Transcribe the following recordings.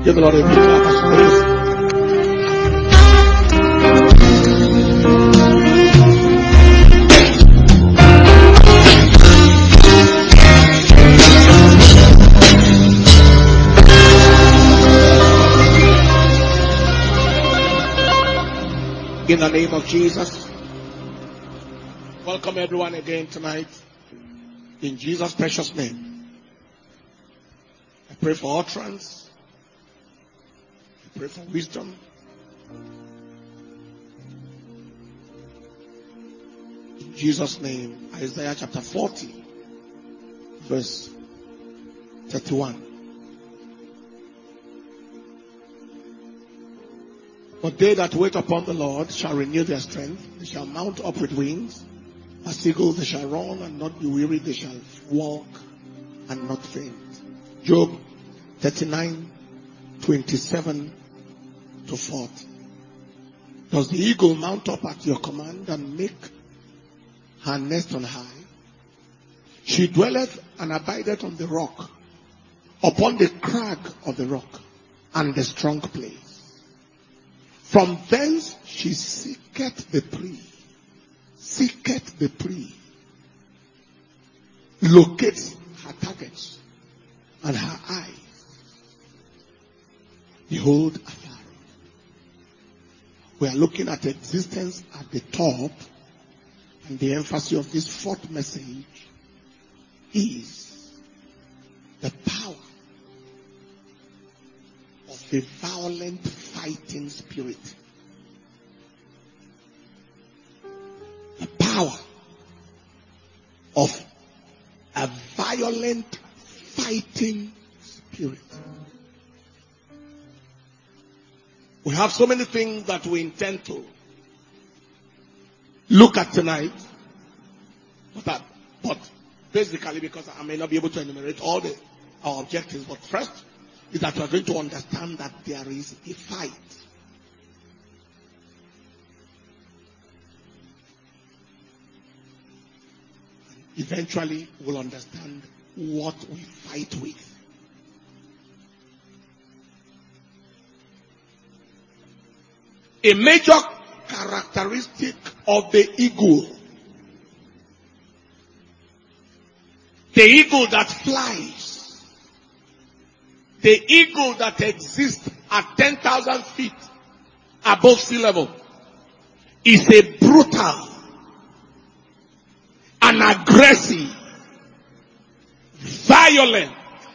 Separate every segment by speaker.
Speaker 1: Give the Lord a big clap as you praise. In the name of Jesus, welcome everyone again tonight. In Jesus' precious name, I pray for utterance. I pray for wisdom. In Jesus' name, Isaiah chapter 40, verse 31. But they that wait upon the Lord shall renew their strength. They shall mount up with wings. As eagles they shall run and not be weary. They shall walk and not faint. Job 39:27 to 40. Does the eagle mount up at your command and make her nest on high? She dwelleth and abideth on the rock, upon the crag of the rock and the strong place. From thence she seeketh the prey, locates her targets, and her eyes behold afar. We are looking at existence at the top, and the emphasis of this fourth message is the power of a violent fighting spirit. The power of a violent fighting spirit. We have so many things that we intend to look at tonight, but basically, because I may not be able to enumerate all our objectives, but first is that we are going to understand that there is a fight. Eventually, we'll understand what we fight with. A major characteristic of the eagle that flies, the eagle that exists at 10,000 feet above sea level, is a brutal and aggressive, violent,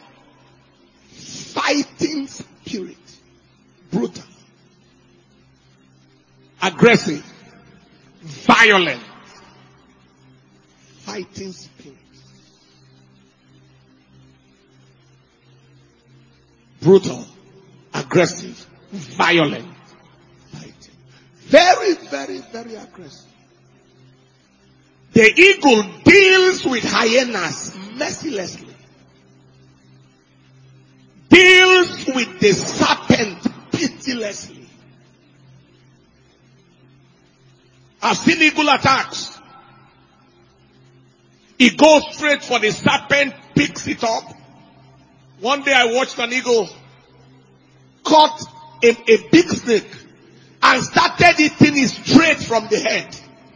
Speaker 1: fighting spirit. Brutal, aggressive, violent, fighting spirit. Brutal, aggressive, violent, fighting. Very, very, very aggressive. The eagle deals with hyenas mercilessly. Deals with the serpent pitilessly. I've seen eagle attacks. It goes straight for the serpent, picks it up. One day I watched an eagle caught a big snake and started eating it straight from the head.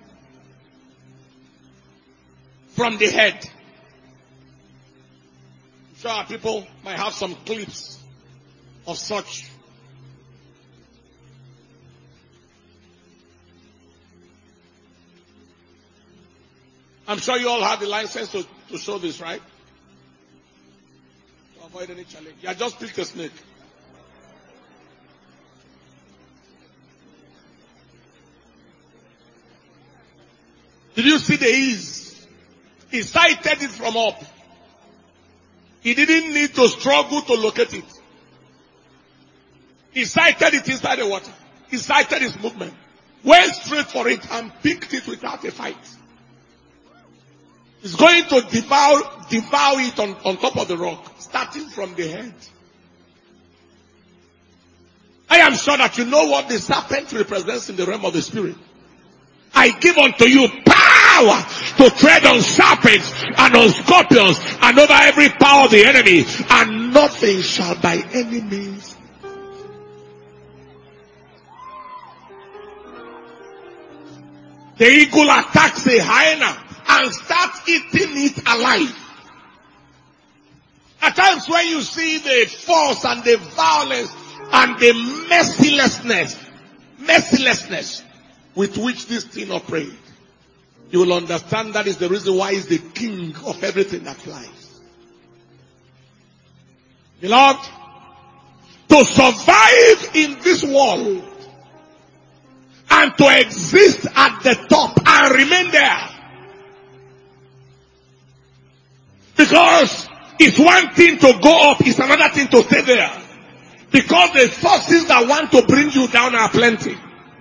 Speaker 1: From the head. I'm sure our people might have some clips of such. I'm sure you all have the license to show this, right? To avoid any challenge. Yeah, just pick a snake. Did you see the ease? He sighted it from up. He didn't need to struggle to locate it. He sighted it inside the water. He sighted its movement. Went straight for it and picked it without a fight. He's going to devour it on top of the rock, starting from the head. I am sure that you know what the serpent represents in the realm of the spirit. I give unto you power to tread on serpents and on scorpions and over every power of the enemy, and nothing shall by any means The eagle attacks a hyena and starts eating it alive. At times when you see the force and the violence and the mercilessness with which this thing operates, you will understand that is the reason why he's the king of everything that flies. Beloved, to survive in this world and to exist at the top and remain there, because it's one thing to go up, it's another thing to stay there. Because the forces that want to bring you down are plenty.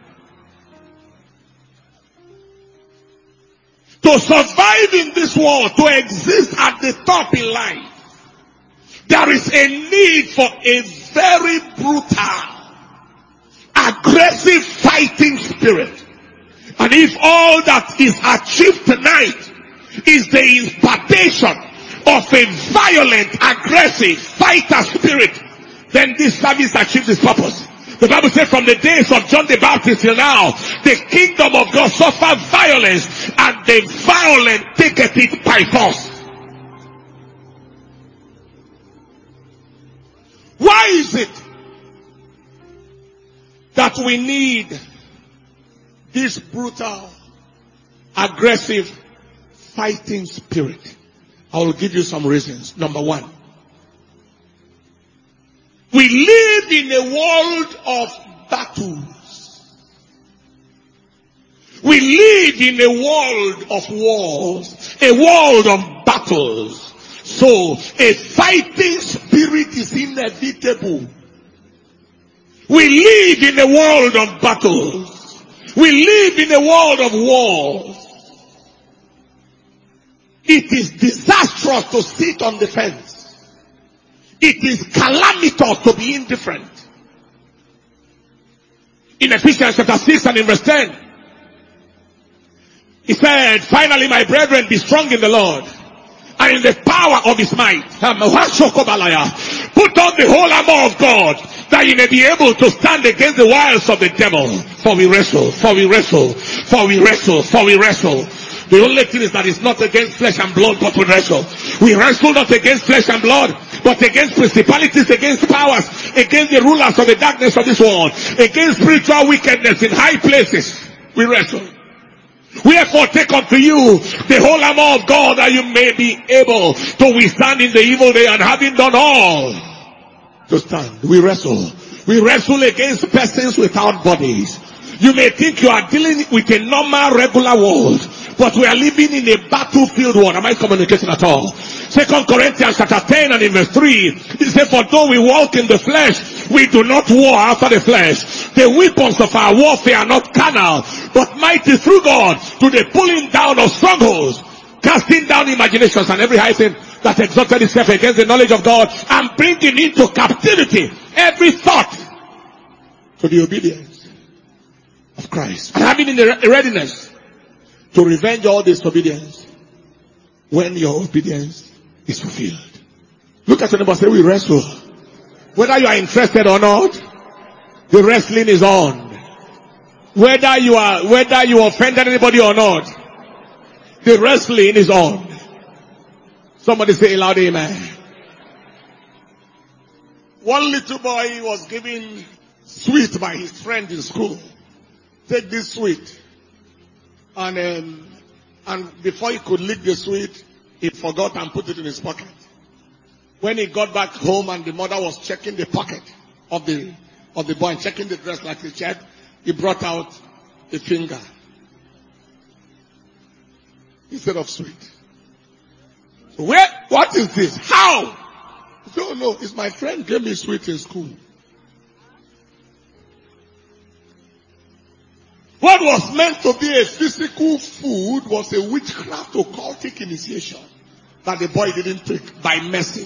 Speaker 1: To survive in this world, to exist at the top in life, there is a need for a very brutal, aggressive fighting spirit. And if all that is achieved tonight is the impartation of a violent, aggressive fighter spirit, then this service achieves its purpose. The Bible says from the days of John the Baptist till now, the kingdom of God suffered violence, and the violent taketh it by force. Why is it that we need this brutal, aggressive, fighting spirit? I will give you some reasons. Number one, we live in a world of battles. We live in a world of wars, a world of battles. So a fighting spirit is inevitable. We live in a world of battles. We live in a world of wars. It is disastrous to sit on the fence. It is calamitous to be indifferent. In Ephesians chapter 6 and in verse 10, he said, finally, my brethren, be strong in the Lord and in the power of his might. Put on the whole armor of God, that you may be able to stand against the wiles of the devil. For we wrestle. The only thing is that it's not against flesh and blood, but we wrestle. We wrestle not against flesh and blood, but against principalities, against powers, against the rulers of the darkness of this world, against spiritual wickedness in high places. We wrestle. Wherefore take unto you the whole armor of God, that you may be able to withstand in the evil day, and having done all, to stand. We wrestle. We wrestle against persons without bodies. You may think you are dealing with a normal, regular world, but we are living in a battlefield world. Am I communicating at all? 2 Corinthians chapter 10 and in verse 3, it says, for though we walk in the flesh, we do not war after the flesh. The weapons of our warfare are not carnal, but mighty through God to the pulling down of strongholds, casting down imaginations and every high thing that exalted itself against the knowledge of God, and bringing into captivity every thought to the obedience of Christ, and having in the readiness to revenge all disobedience when your obedience is fulfilled. Look at your neighbor, say, we wrestle. Whether you are interested or not, the wrestling is on. Whether you offended anybody or not, the wrestling is on. Somebody say loud amen. One little boy was given sweet by his friend in school. Take this sweet. And before he could lick the sweet, he forgot and put it in his pocket. When he got back home and the mother was checking the pocket of the boy and checking the dress like he checked, he brought out a finger instead of sweet. What is this? How? He said, oh no, it's my friend gave me sweet in school. What was meant to be a physical food was a witchcraft occultic initiation that the boy didn't take by mercy.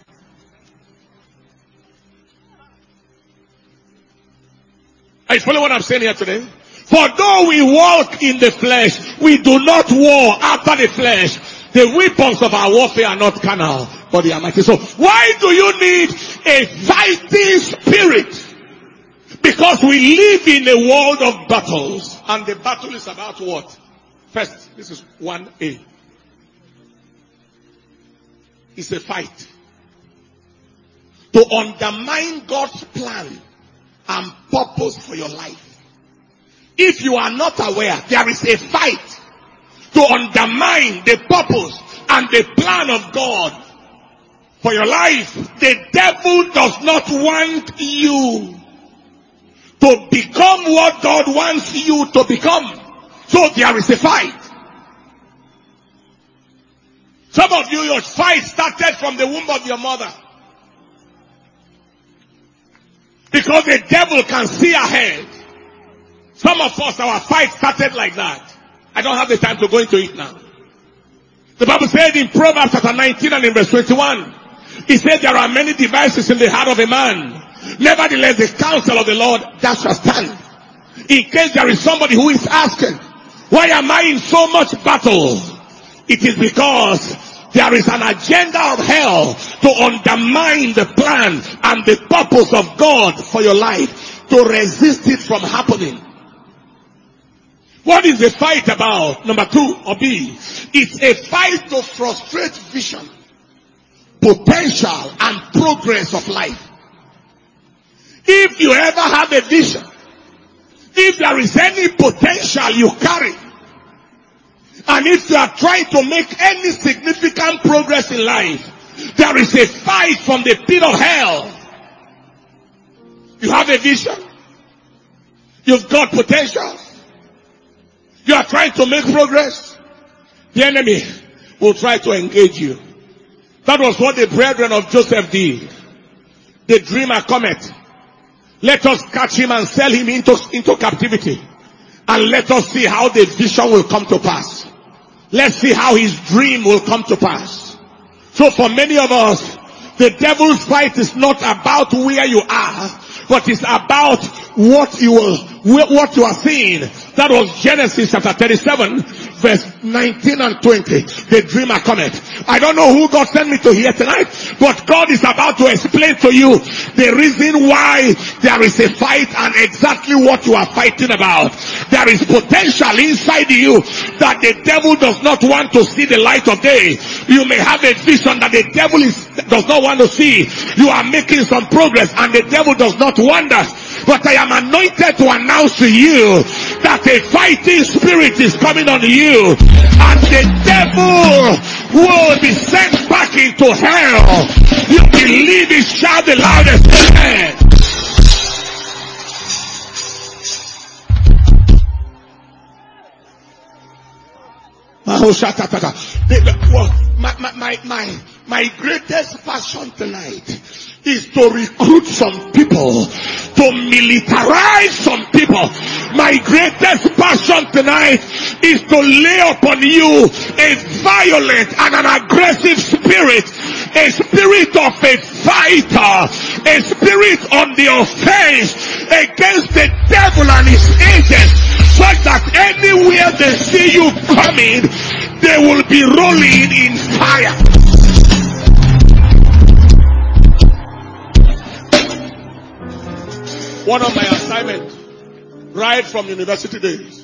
Speaker 1: Are you following what I'm saying here today? For though we walk in the flesh, we do not war after the flesh. The weapons of our warfare are not carnal, but they are mighty. So why do you need a fighting spirit? Because we live in a world of battles. And the battle is about what? First, this is 1A. It's a fight to undermine God's plan and purpose for your life. If you are not aware, there is a fight to undermine the purpose and the plan of God for your life. The devil does not want you to become what God wants you to become. So there is a fight. Some of you, your fight started from the womb of your mother. Because the devil can see ahead. Some of us, our fight started like that. I don't have the time to go into it now. The Bible said in Proverbs chapter 19 and in verse 21, it said there are many devices in the heart of a man. Nevertheless, the counsel of the Lord that shall stand. In case there is somebody who is asking, why am I in so much battle? It is because there is an agenda of hell to undermine the plan and the purpose of God for your life, to resist it from happening. What is the fight about? Number 2 or B. It's a fight to frustrate vision, potential, and progress of life. If you ever have a vision, if there is any potential you carry, and if you are trying to make any significant progress in life, there is a fight from the pit of hell. You have a vision. You've got potential. You are trying to make progress. The enemy will try to engage you. That was what the brethren of Joseph did. The dreamer cometh. Let us catch him and sell him into captivity. And let us see how the vision will come to pass. Let's see how his dream will come to pass. So for many of us, the devil's fight is not about where you are, but it's about what you are seeing. That was Genesis chapter 37, verse 19 and 20. The dreamer cometh. I don't know who God sent me to here tonight, but God is about to explain to you the reason why there is a fight and exactly what you are fighting about. There is potential inside you that the devil does not want to see the light of day. You may have a vision that the devil does not want to see. You are making some progress and the devil does not want us. But I am anointed to announce to you that a fighting spirit is coming on you, and the devil will be sent back into hell. You believe it, shout the loudest amen. My greatest passion tonight is to recruit some people, to militarize some people. My greatest passion tonight is to lay upon you a violent and an aggressive spirit, a spirit of a fighter, a spirit on the offense against the devil and his agents, so that anywhere they see you coming, they will be rolling in fire. One of my assignments, right from university days,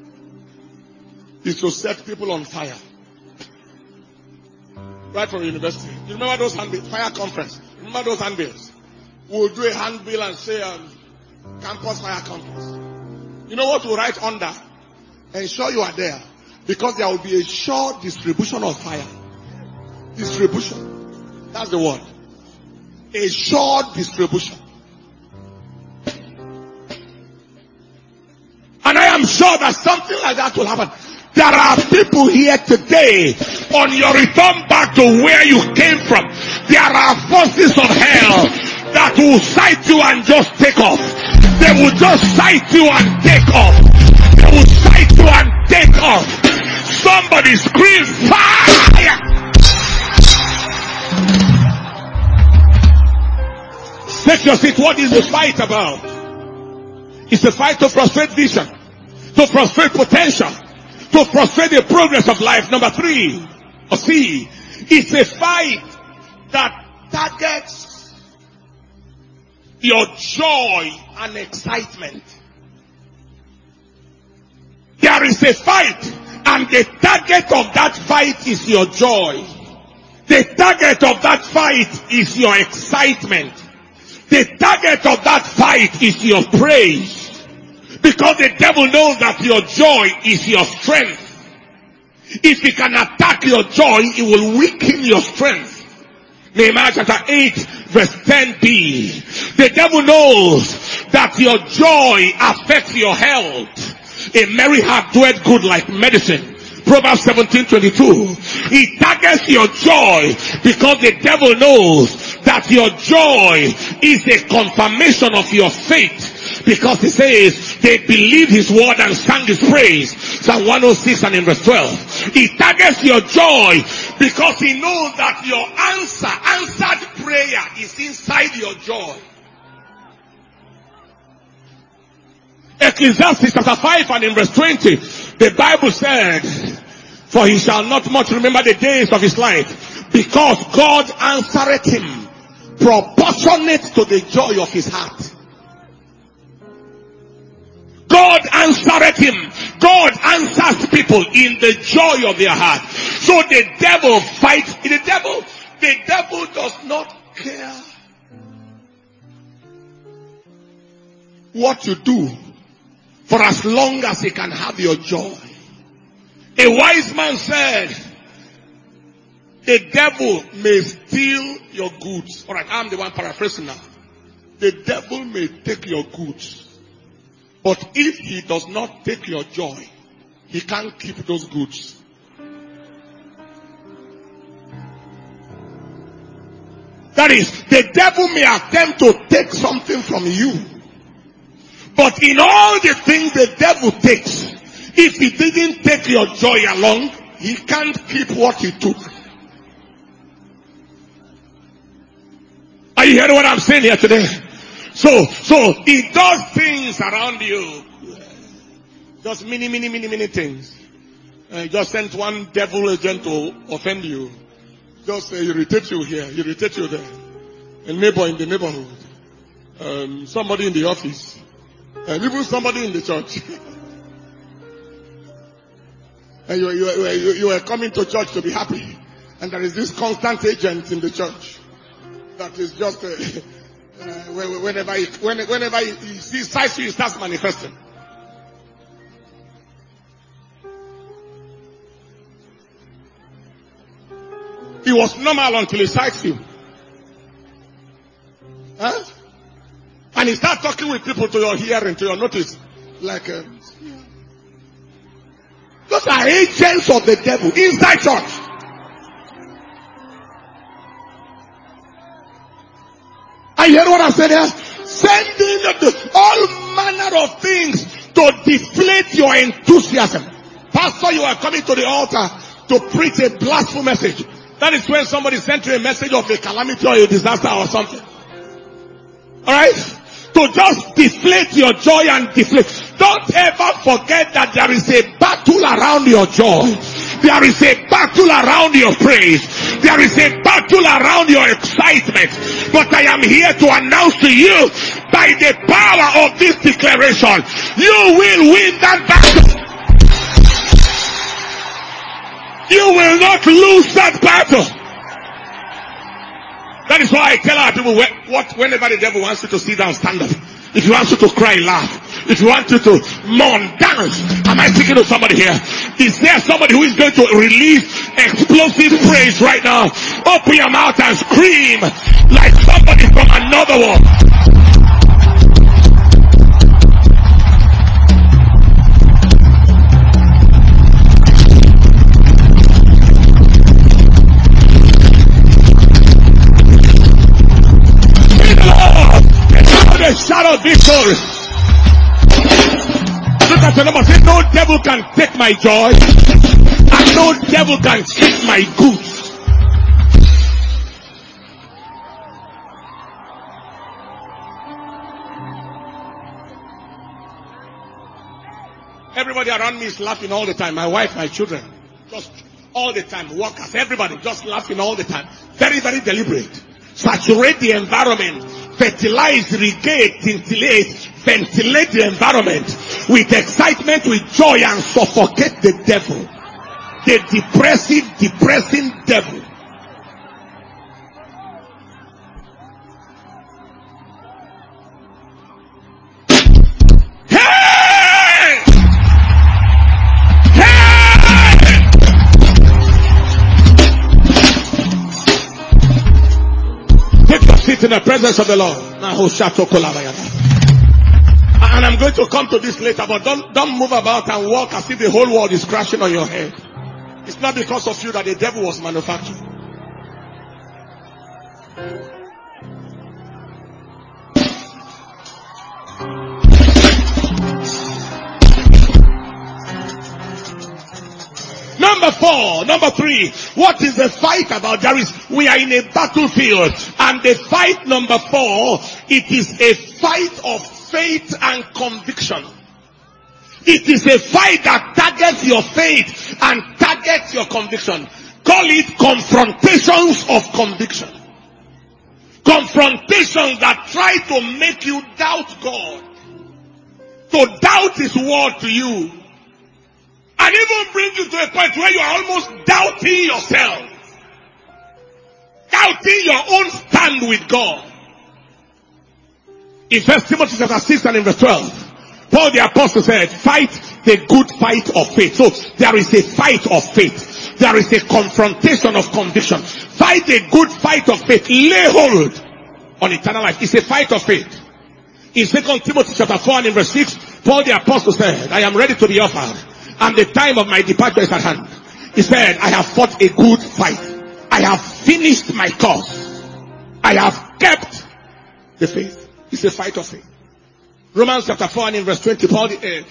Speaker 1: is to set people on fire. Right from university. You remember those handbills? Fire conference. Remember those handbills? We'll do a handbill and say, campus fire conference. You know what we'll write under? Ensure you are there. Because there will be a sure distribution of fire. Distribution. That's the word. A sure distribution. And I am sure that something like that will happen. There are people here today, on your return back to where you came from, there are forces of hell that will sight you and just take off. They will just sight you and take off. They will sight you and take off. Somebody scream fire! Take your seat. What is the fight about? It's a fight to frustrate vision, to frustrate potential, to frustrate the progress of life. Number 3, or C, it's a fight that targets your joy and excitement. There is a fight, and the target of that fight is your joy. The target of that fight is your excitement. The target of that fight is your praise. Because the devil knows that your joy is your strength. If he can attack your joy, it will weaken your strength. Nehemiah chapter 8 verse 10b. The devil knows that your joy affects your health. A merry heart doeth good like medicine. Proverbs 17:22. He targets your joy because the devil knows that your joy is a confirmation of your faith. Because he says they believed his word and sang his praise. Psalm 106 and in verse 12. He targets your joy because he knows that your answered prayer is inside your joy. Ecclesiastes chapter 5 and in verse 20, the Bible said, for he shall not much remember the days of his life, because God answereth him proportionate to the joy of his heart. God answereth him. God answers people in the joy of their heart. So the devil fights. The devil does not care what you do, for as long as he can have your joy. A wise man said, the devil may steal your goods. Alright, I'm the one paraphrasing now. The devil may take your goods. But if he does not take your joy, he can't keep those goods. That is, the devil may attempt to take something from you. But in all the things the devil takes, if he didn't take your joy along, he can't keep what he took. Are you hearing what I'm saying here today? So he does things around you. Just many things. Just sent one devil agent to offend you. Just irritate you here, irritate you there. A neighbor in the neighborhood. Somebody in the office. And even somebody in the church. And you were coming to church to be happy. And there is this constant agent in the church that is just whenever he sees you, he starts manifesting. He was normal until he sights you. Huh? And he starts talking with people to your hearing, to your notice. Like, those are agents of the devil inside church. I hear what I said here. Sending all manner of things to deflate your enthusiasm. Pastor, you are coming to the altar to preach a blasphemous message. That is when somebody sent you a message of a calamity or a disaster or something. Alright? To just deflate your joy and deflate. Don't ever forget that there is a battle around your joy. There is a battle around your praise. There is a battle around your excitement. But I am here to announce to you, by the power of this declaration, you will win that battle. You will not lose that battle. That is why I tell our people, whenever the devil wants you to sit down, stand up. If he wants you to cry, laugh. If he wants you to mourn, dance. Am I speaking to somebody here? Is there somebody who is going to release explosive praise right now? Open your mouth and scream like somebody from another world. Shout out victory. Look at the number. Say, no devil can take my joy, and no devil can take my goods. Everybody around me is laughing all the time. My wife, my children, just all the time. Workers, everybody just laughing all the time. Very, very deliberate. Saturate the environment. Fertilize, irrigate, tintillate, ventilate the environment with excitement, with joy, and suffocate the devil. The depressing devil. Hey! Hey! Take your seat in the presence of the Lord. And I'm going to come to this later, but don't move about and walk as if the whole world is crashing on your head. It's not because of you that the devil was manufactured. Number three, what is the fight about? We are in a battlefield, and the fight number 4, it is a fight of faith and conviction. It is a fight that targets your faith and targets your conviction. Call it confrontations of conviction. Confrontations that try to make you doubt God, to doubt His word to you, and even bring you to a point where you are almost doubting yourself, doubting your own stand with God. In 1 Timothy chapter 6 and in verse 12, Paul the apostle said, fight the good fight of faith. So there is a fight of faith. There is a confrontation of conviction. Fight the good fight of faith. Lay hold on eternal life. It's a fight of faith. In 2 Timothy chapter 4 and in verse 6, Paul the apostle said, I am ready to be offered, and the time of my departure is at hand. He said, I have fought a good fight. I have finished my course. I have kept the faith. It's a fight of faith. Romans chapter 4 and in verse 20, Paul,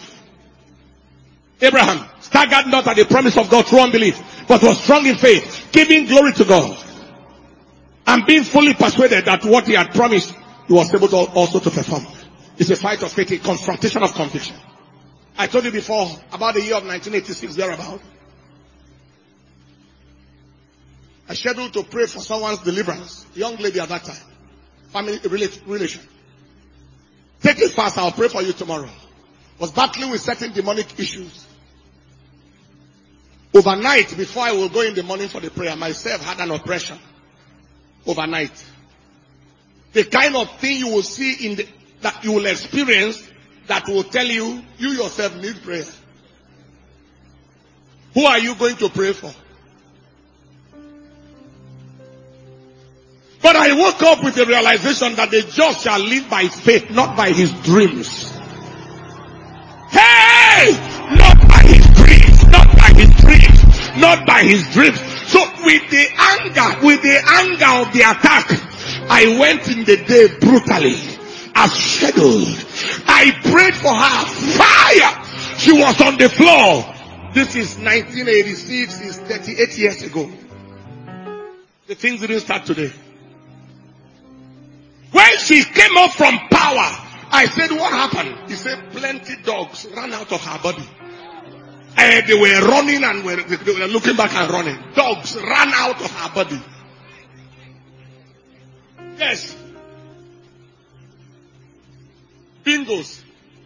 Speaker 1: Abraham staggered not at the promise of God through unbelief, but was strong in faith, giving glory to God, and being fully persuaded that what he had promised, he was able to also to perform. It's a fight of faith, a confrontation of conviction. I told you before about the year of 1986, thereabout. I scheduled to pray for someone's deliverance. A young lady at that time. Family relation. Take it fast, I'll pray for you tomorrow. Was battling with certain demonic issues. Overnight, before I will go in the morning for the prayer, myself had an oppression. Overnight. The kind of thing you will see that you will experience that will tell you, you yourself need prayer. Who are you going to pray for? But I woke up with the realization that the just shall live by faith, not by his dreams. Hey! Not by his dreams, not by his dreams, not by his dreams. So with the anger of the attack, I went in the day brutally, as scheduled. I prayed for her. Fire! She was on the floor. This is 1986, it's 38 years ago. The things didn't start today. When she came up from power, I said, what happened? He said, plenty dogs ran out of her body. And they were running and they were looking back and running. Dogs ran out of her body. Yes. Bingos.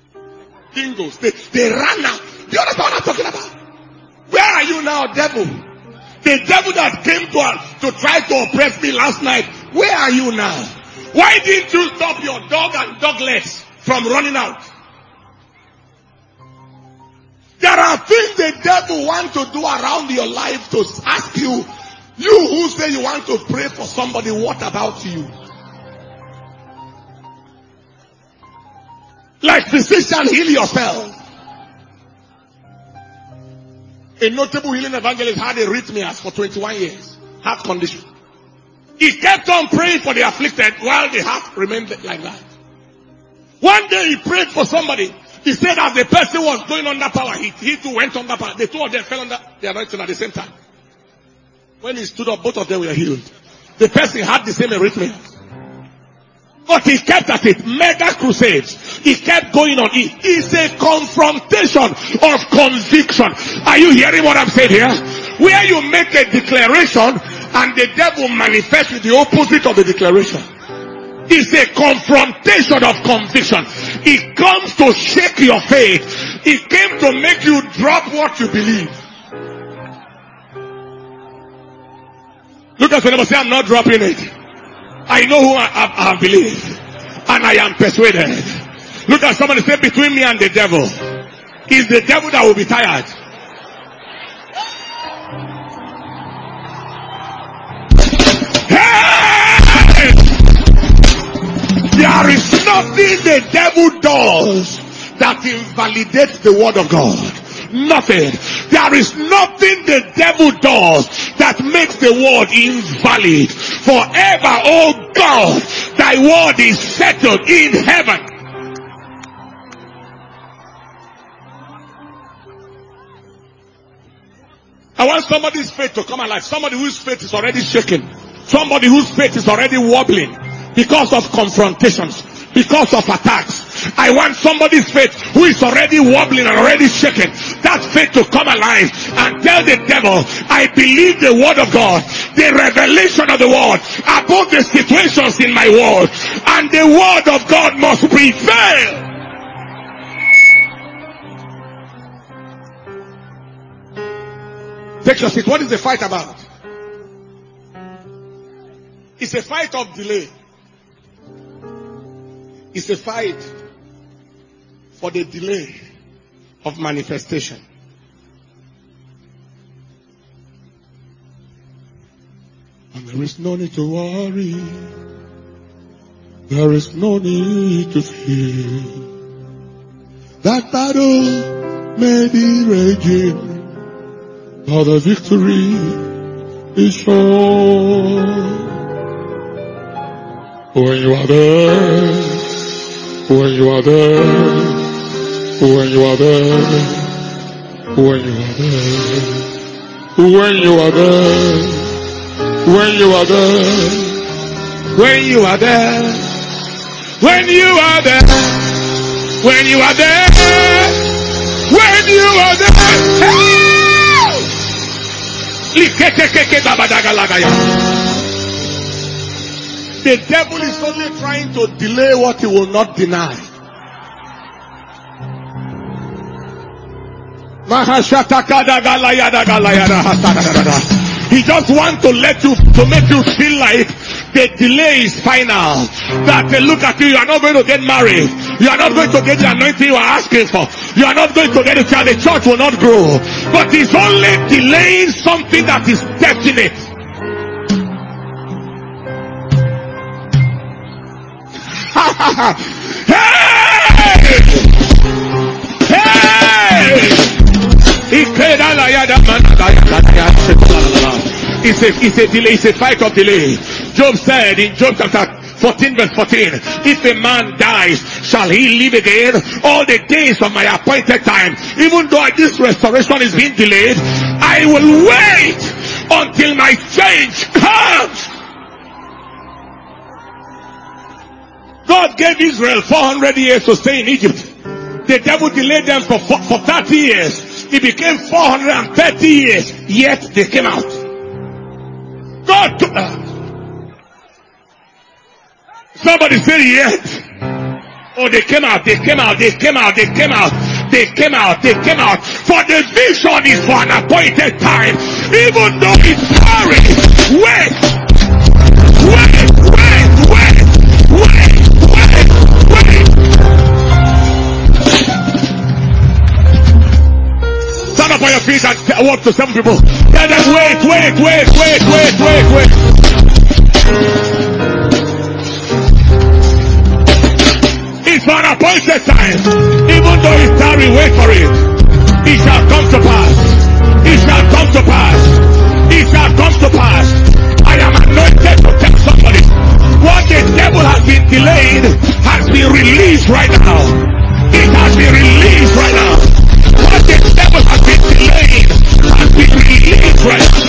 Speaker 1: They ran out. Do you understand what I'm talking about? Where are you now, devil? The devil that came to try to oppress me last night. Where are you now? Why didn't you stop your dog and doglets from running out? There are things the devil wants to do around your life to ask you, you who say you want to pray for somebody, what about you? Like physician, heal yourself. A notable healing evangelist had arrhythmias for 21 years. Heart condition. He kept on praying for the afflicted while the heart remained like that. One day he prayed for somebody. He said as the person was going under power, he too went under power. The two of them fell under the anointing at the same time. When he stood up, both of them were healed. The person had the same arrhythmia. But he kept at it. Mega crusades. He kept going on it. It's a confrontation of conviction. Are you hearing what I'm saying here? Where you make a declaration and the devil manifests with the opposite of the declaration. It's a confrontation of conviction. It comes to shake your faith. It came to make you drop what you believe. Look at somebody, say, I'm not dropping it. I know who I believe. And I am persuaded. Look at somebody, say, between me and the devil, it's the devil that will be tired. Hey! There is nothing the devil does that invalidates the word of God. Nothing. There is nothing the devil does that makes the word invalid. Forever, oh God, thy word is settled in heaven. I want somebody's faith to come alive. Somebody whose faith is already shaken. Somebody whose faith is already wobbling because of confrontations, because of attacks. I want somebody's faith who is already wobbling and already shaken. That faith to come alive and tell the devil, I believe the word of God, the revelation of the word above the situations in my world, and the word of God must prevail. Take your seat. What is the fight about? It's a fight of delay. It's a fight for the delay of manifestation. And there is no need to worry. There is no need to fear. That battle may be raging, but the victory is sure. When you are there, when you are there, when you are there, when you are there, when you are there, when you are there, when you are there, when you are there, when you are there, when you are there. The devil is only trying to delay what he will not deny. He just wants to let you, to make you feel like the delay is final. That they look at you, you are not going to get married. You are not going to get the anointing you are asking for. You are not going to get a child. The church will not grow. But he's only delaying something that is definite. It's a delay, it's a fight of delay. Job said in Job chapter 14 verse 14, if a man dies, shall he live again? All the days of my appointed time, even though this restoration is being delayed, I will wait until my change comes. God gave Israel 400 years to stay in Egypt. The devil delayed them for 30 years. It became 430 years, yet they came out. God took somebody said yet. Oh, they came out, they came out, they came out, they came out, they came out, they came out. For the vision is for an appointed time. Even though it's hurry, wait. Stand up on your feet and walk to some people. Tell them, wait. It's for an appointed time. Even though it's tarry, wait for it. It shall come to pass. It shall come to pass. It shall come to pass. I am anointed to tell somebody. What the devil has been delayed has been released right now. It has been released right now. What the devil has been delayed has been released right now.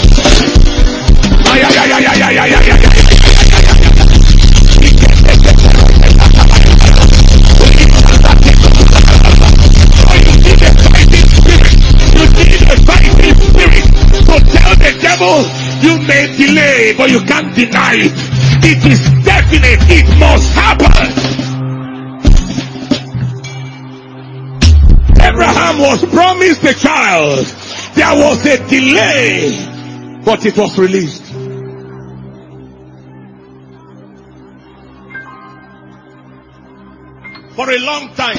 Speaker 1: You need a fighting spirit to tell the devil, you may delay, but you can't deny it. It is definite. It must happen. Abraham was promised a child. There was a delay, but it was released. For a long time,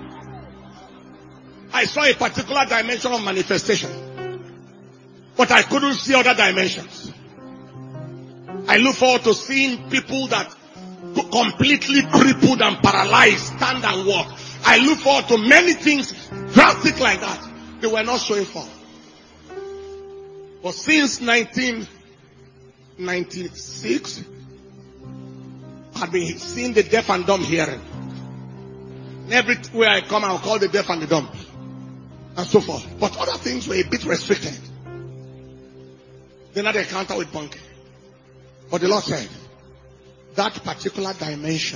Speaker 1: I saw a particular dimension of manifestation, but I couldn't see other dimensions. I look forward to seeing people that completely crippled and paralyzed stand and walk. I look forward to many things drastic like that. They were not showing forth. But since 1996, I've been seeing the deaf and dumb hearing. Everywhere I come, I'll call the deaf and the dumb, and so forth. But other things were a bit restricted. Then I had an encounter with Bunky. But the Lord said, that particular dimension,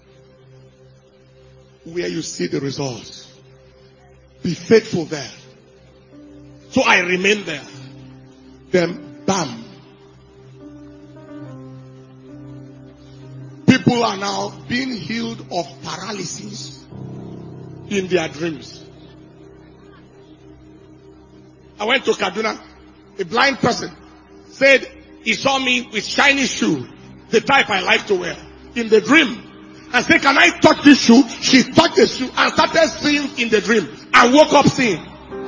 Speaker 1: where you see the results, be faithful there. So I remain there. Then, bam. People are now being healed of paralysis in their dreams. I went to Kaduna. A blind person said he saw me with shiny shoe, the type I like to wear, in the dream. And said, can I touch this shoe? She touched the shoe and started seeing in the dream. And woke up seeing.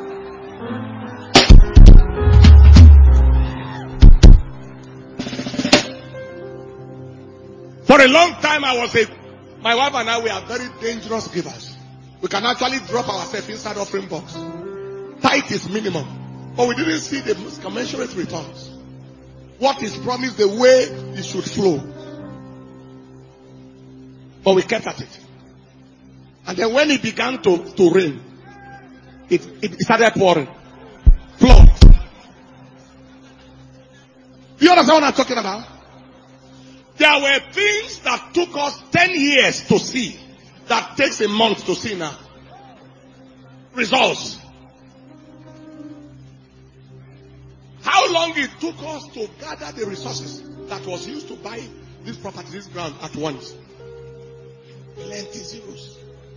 Speaker 1: For a long time my wife and I, we are very dangerous givers. We can actually drop ourselves inside offering box. Tithe is minimum. But we didn't see the commensurate returns. What is promised, the way it should flow. But we kept at it. And then when it began to rain, it started pouring. Flood. Do you understand what I'm talking about? There were things that took us 10 years to see, that takes a month to see now. Results. How long it took us to gather the resources that was used to buy this property, this ground at once. Plenty zeros.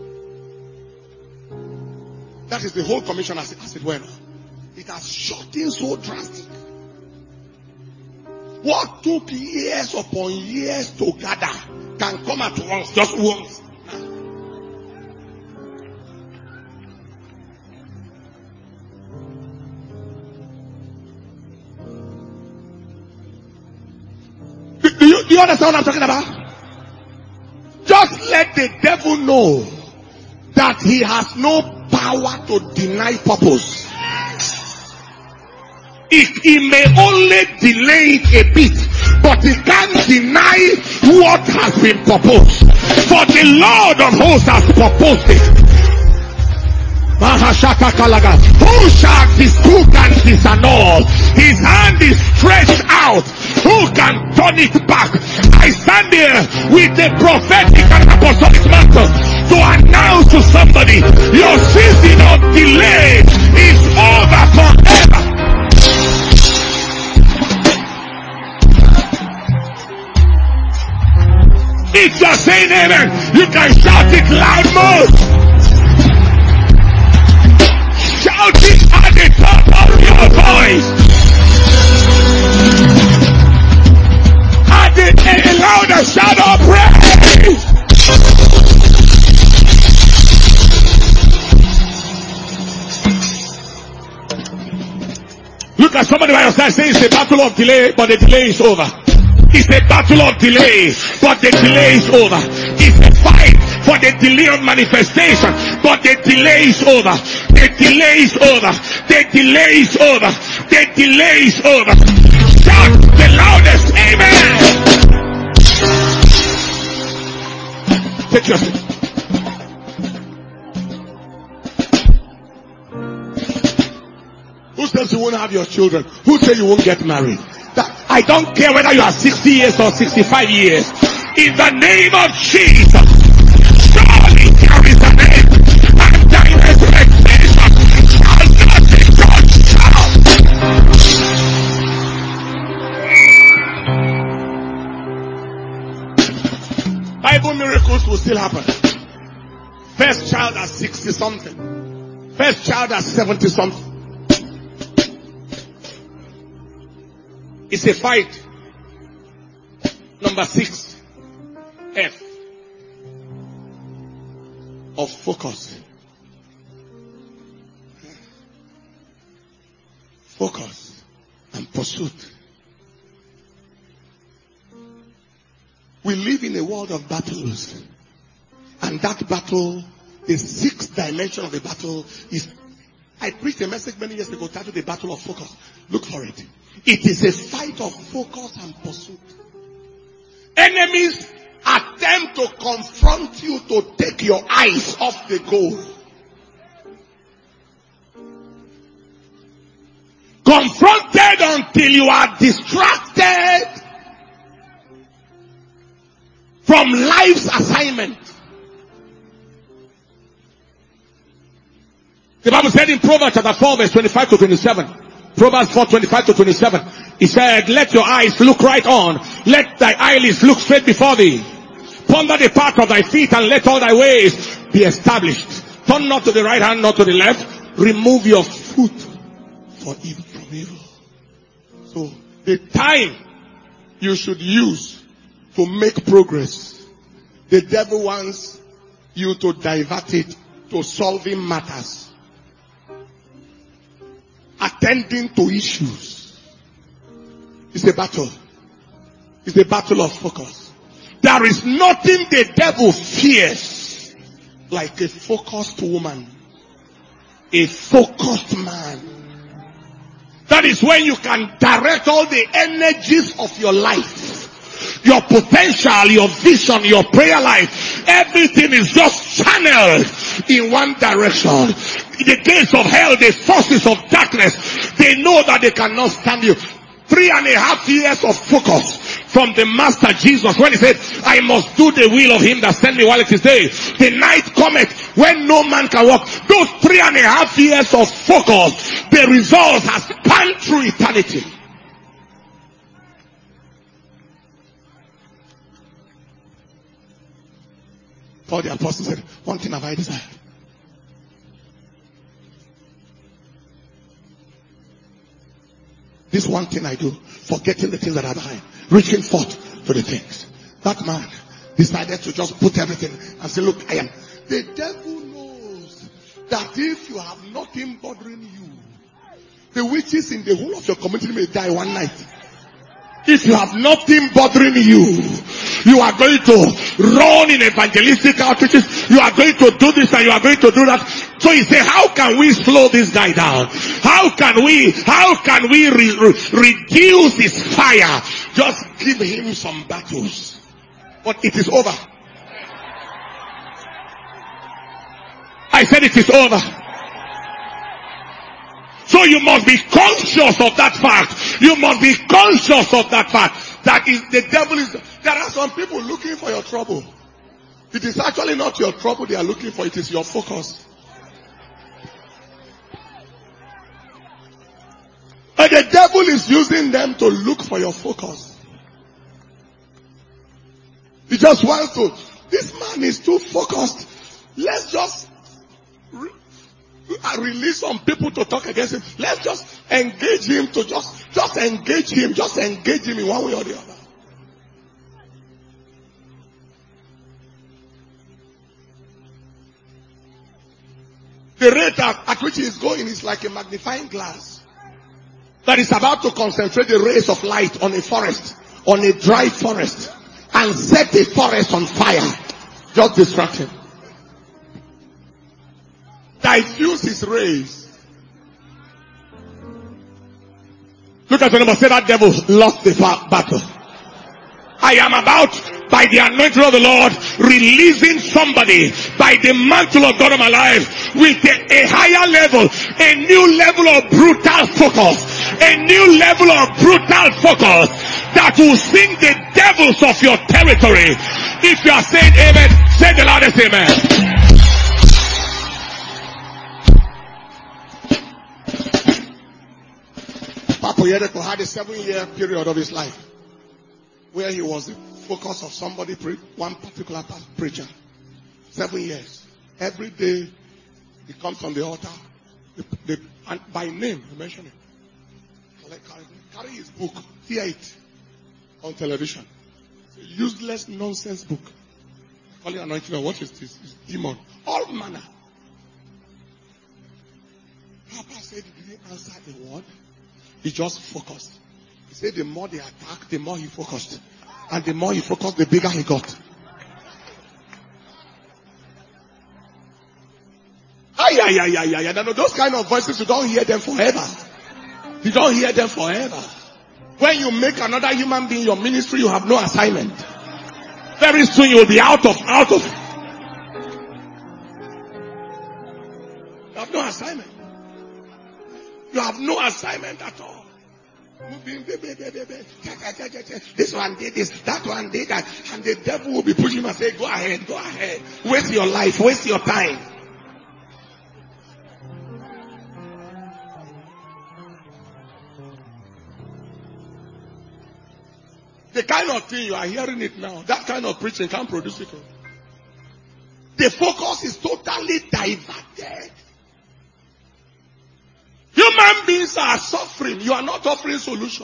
Speaker 1: That is the whole commission as it went. It has shot in so drastic. What took years upon years to gather can come at once, just once. Do you understand what I'm talking about? Just let the devil know that he has no power to deny purpose. He may only delay it a bit, but he can't deny what has been proposed. For the Lord of hosts has proposed it. Who can disannul? His hand is stretched out. Who can turn it back? I stand here with the prophetic and apostolic mantle to announce to somebody, your season of delay is over forever. If you're saying amen, you can shout it loud most. Shout it at the top of your voice. At the louder shout of praise. Look at somebody by your side saying it's a battle of delay, but the delay is over. It's a battle of delay, but the delay is over. It's a fight for the delay of manifestation, but the delay is over. The delay is over. The delay is over. The delay is over. Shout the loudest, amen. Take your seat. Who says you won't have your children? Who says you won't get married? I don't care whether you are 60 years or 65 years. In the name of Jesus, surely there is an end. And there is expectation. And that is God's child. First child at 60 something. First child at 70 something. It's a fight. Number 6. F. Of focus. Focus and pursuit. We live in a world of battles. And that battle, the 6th dimension of the battle is, I preached a message many years ago titled The Battle of Focus. Look for it. It is a fight of focus and pursuit. Enemies attempt to confront you to take your eyes off the goal. Confronted until you are distracted from life's assignment. The Bible said in Proverbs chapter 4 verse 25 to 27. Proverbs 4, 25 to 27. He said, let your eyes look right on. Let thy eyelids look straight before thee. Ponder the path of thy feet and let all thy ways be established. Turn not to the right hand, not to the left. Remove your foot from evil. So the time you should use to make progress, the devil wants you to divert it to solving matters. Attending to issues. It's a battle. It's a battle of focus. There is nothing the devil fears like a focused woman. A focused man. That is when you can direct all the energies of your life. Your potential, your vision, your prayer life. Everything is just channeled in one direction. The gates of hell, the forces of darkness, they know that they cannot stand you. 3.5 years of focus from the Master Jesus when he said, I must do the will of him that sent me while it is day. The night cometh when no man can walk. Those 3.5 years of focus, the result has spanned through eternity. Paul the apostle said, one thing have I desired. This one thing I do, forgetting the things that are behind, reaching forth to the things. That man decided to just put everything and say, look, I am. The devil knows that if you have nothing bothering you, the witches in the whole of your community may die one night. If you have nothing bothering you, you are going to run in evangelistic outreaches, you are going to do this and you are going to do that. So he said, how can we slow this guy down? How can we reduce his fire? Just give him some battles. But it is over. I said it is over. So you must be conscious of that fact. You must be conscious of that fact. That is, the devil is, there are some people looking for your trouble. It is actually not your trouble they are looking for, it is your focus. And the devil is using them to look for your focus. He just wants to, this man is too focused. Let's just release some people to talk against him. Let's just engage him to just engage him in one way or the other. The rate at which he is going is like a magnifying glass that is about to concentrate the rays of light on a forest, on a dry forest, and set the forest on fire. Just distract him. Diffuse his rays. Look at the number. Say that devil lost the battle. I am about, by the anointing of the Lord, releasing somebody by the mantle of God on my life with a higher level, a new level of brutal focus, a new level of brutal focus that will sink the devils of your territory. If you are saying amen, say the loudest amen. Papa Yereko had a 7-year period of his life where he was the focus of somebody, one particular preacher. 7 years. Every day he comes on the altar. And by name, I mention it. Carry his book. Hear it on television. It's a useless nonsense book. Call it anointing. What is this? It's demon. All manner. Papa said he didn't answer a word. He just focused. He said the more they attacked, the more he focused. And the more he focused, the bigger he got. Those kind of voices, you don't hear them forever. You don't hear them forever. When you make another human being your ministry, you have no assignment. Very soon you will be out of. You have no assignment. You have no assignment at all. This one did this, that one did that, and the devil will be pushing him and say, go ahead, waste your life, waste your time. The kind of thing you are hearing it now, that kind of preaching can't produce it. The focus is totally diverted. Human beings are suffering. You are not offering solution.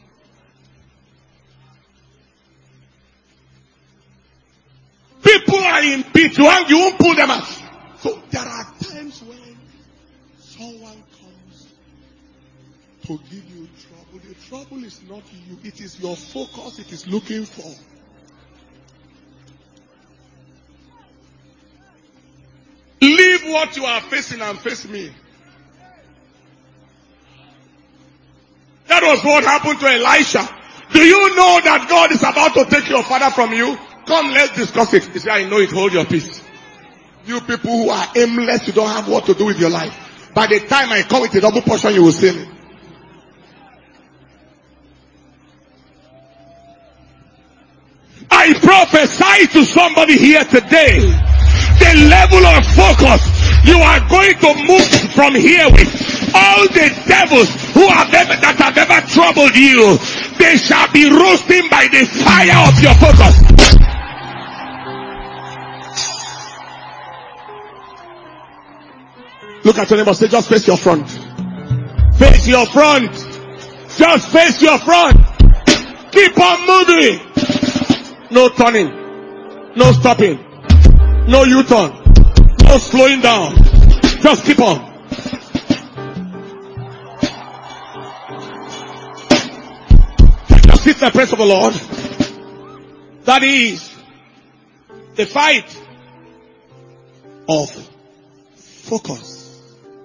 Speaker 1: People are in pit. You won't pull them out. So there are times when someone comes to give you trouble. The trouble is not you. It is your focus it is looking for. Leave what you are facing and face me. That was what happened to Elisha. Do you know that God is about to take your father from you? Come, let's discuss it. He said, I know it. Hold your peace. You people who are aimless, you don't have what to do with your life. By the time I come with a double portion, you will see me. I prophesy to somebody here today. The level of focus you are going to move from here with. All the devils that have ever troubled you, they shall be roasting by the fire of your focus. Look at your neighbor, say, just face your front. Face your front. Just face your front. Keep on moving. No turning. No stopping. No U-turn. No slowing down. Just keep on. Seek the praise of the Lord. That is the fight of focus.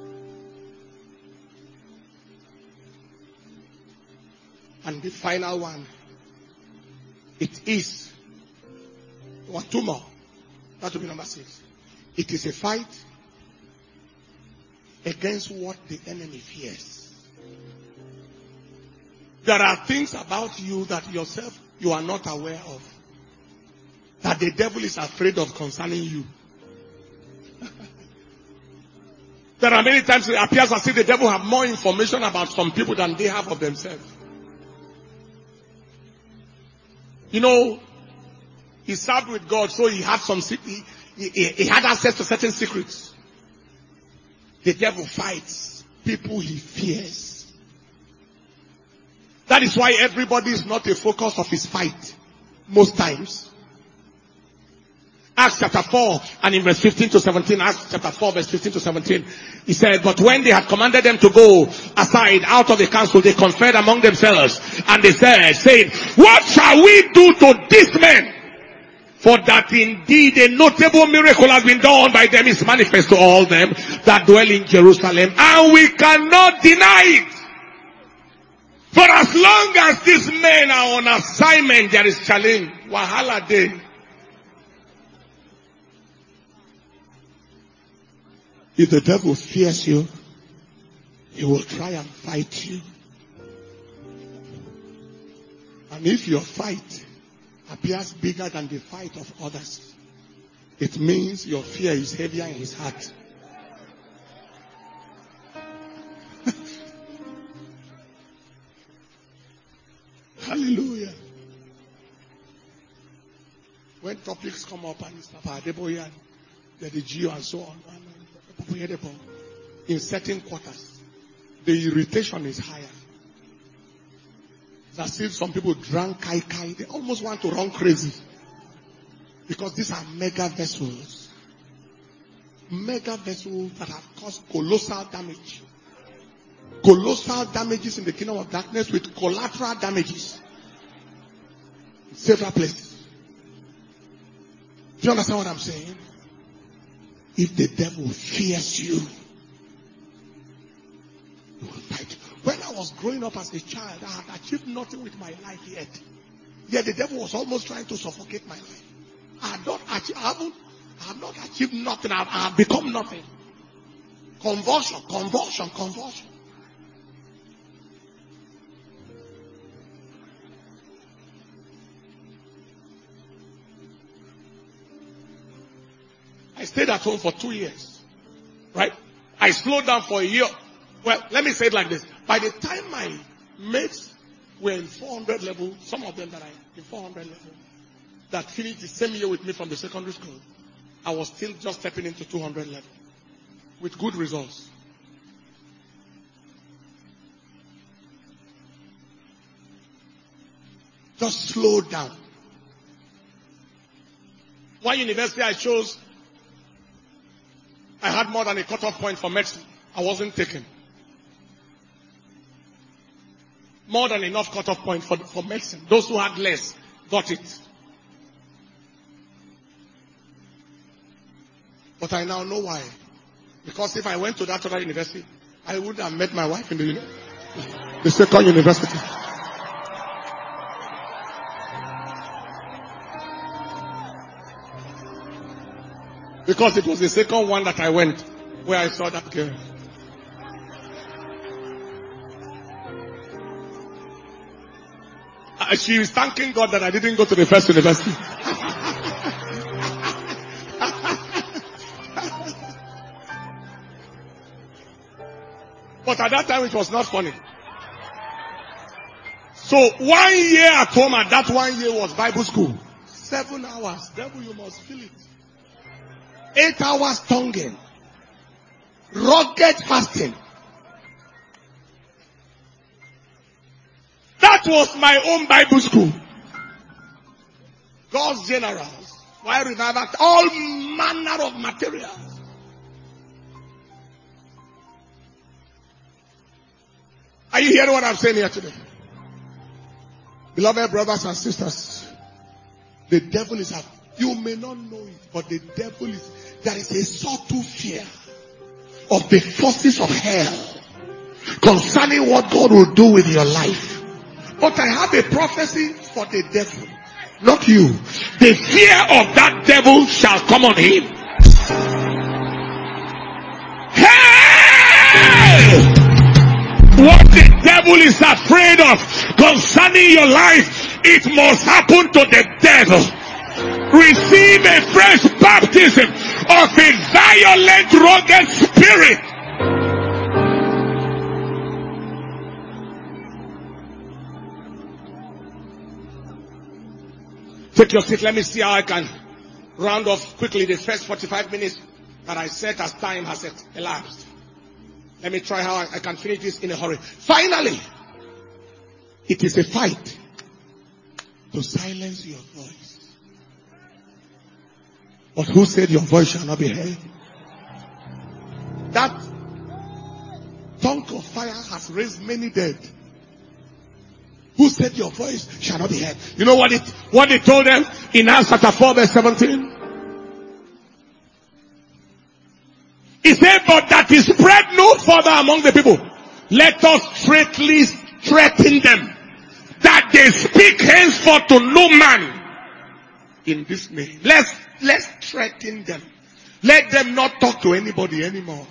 Speaker 1: And the final one, it is, there were two more. That will be number 6. It is a fight against what the enemy fears. There are things about you that yourself you are not aware of. That the devil is afraid of concerning you. There are many times it appears as if the devil have more information about some people than they have of themselves. You know, he served with God, so he had he had access to certain secrets. The devil fights people he fears. That is why everybody is not a focus of his fight. Most times. Acts chapter 4 and in verse 15 to 17. Acts chapter 4 verse 15 to 17. He said, but when they had commanded them to go aside out of the council, they conferred among themselves. And they said, saying, what shall we do to these men? For that indeed a notable miracle has been done by them is manifest to all them that dwell in Jerusalem. And we cannot deny it. For as long as these men are on assignment, there is challenge. Wahala day. If the devil fears you, he will try and fight you. And if your fight appears bigger than the fight of others, it means your fear is heavier in his heart. Hallelujah. When topics come up and it's Papa Adeboyan, the Geo and so on. In certain quarters, the irritation is higher. It's as if some people drank kai kai. They almost want to run crazy. Because these are mega vessels. Mega vessels that have caused colossal damage. Colossal damages in the kingdom of darkness with collateral damages. In several places. Do you understand what I'm saying? If the devil fears you, you will fight. When I was growing up as a child, I had achieved nothing with my life yet. Yet the devil was almost trying to suffocate my life. I have not achieved nothing. I have become nothing. Convulsion. I stayed at home for 2 years. Right? I slowed down for a year. Well, let me say it like this. By the time my mates were in 400 level, some of them that are in 400 level, that finished the same year with me from the secondary school, I was still just stepping into 200 level with good results. Just slow down. One university I chose, I had more than a cutoff point for medicine. I wasn't taken. More than enough cutoff point for medicine. Those who had less got it. But I now know why. Because if I went to that other university, I would have met my wife in the second university. Because it was the second one that I went where I saw that girl. She is thanking God that I didn't go to the first university. But at that time it was not funny. So 1 year at home, and that 1 year was Bible school. 7 hours. Devil, you must feel it. 8 hours tonguing. Rugged fasting. That was my own Bible school. God's generals. Why revival? All manner of materials. Are you hearing what I'm saying here today? Beloved brothers and sisters, the devil is out. You may not know it, but the devil is, there is a subtle fear of the forces of hell concerning what God will do with your life. But I have a prophecy for the devil, not you. The fear of that devil shall come on him. Hey! What the devil is afraid of concerning your life, it must happen to the devil. Receive a fresh baptism of a violent, rugged spirit. Take your seat. Let me see how I can round off quickly the first 45 minutes that I set as time has elapsed. Let me try how I can finish this in a hurry. Finally, it is a fight to silence your voice. But who said your voice shall not be heard? That tongue of fire has raised many dead. Who said your voice shall not be heard? You know what they told them in Acts chapter 4 verse 17? He said, but that is spread no further among the people. Let us straightly threaten them that they speak henceforth to no man in this name. Let's threaten them. Let them not talk to anybody anymore.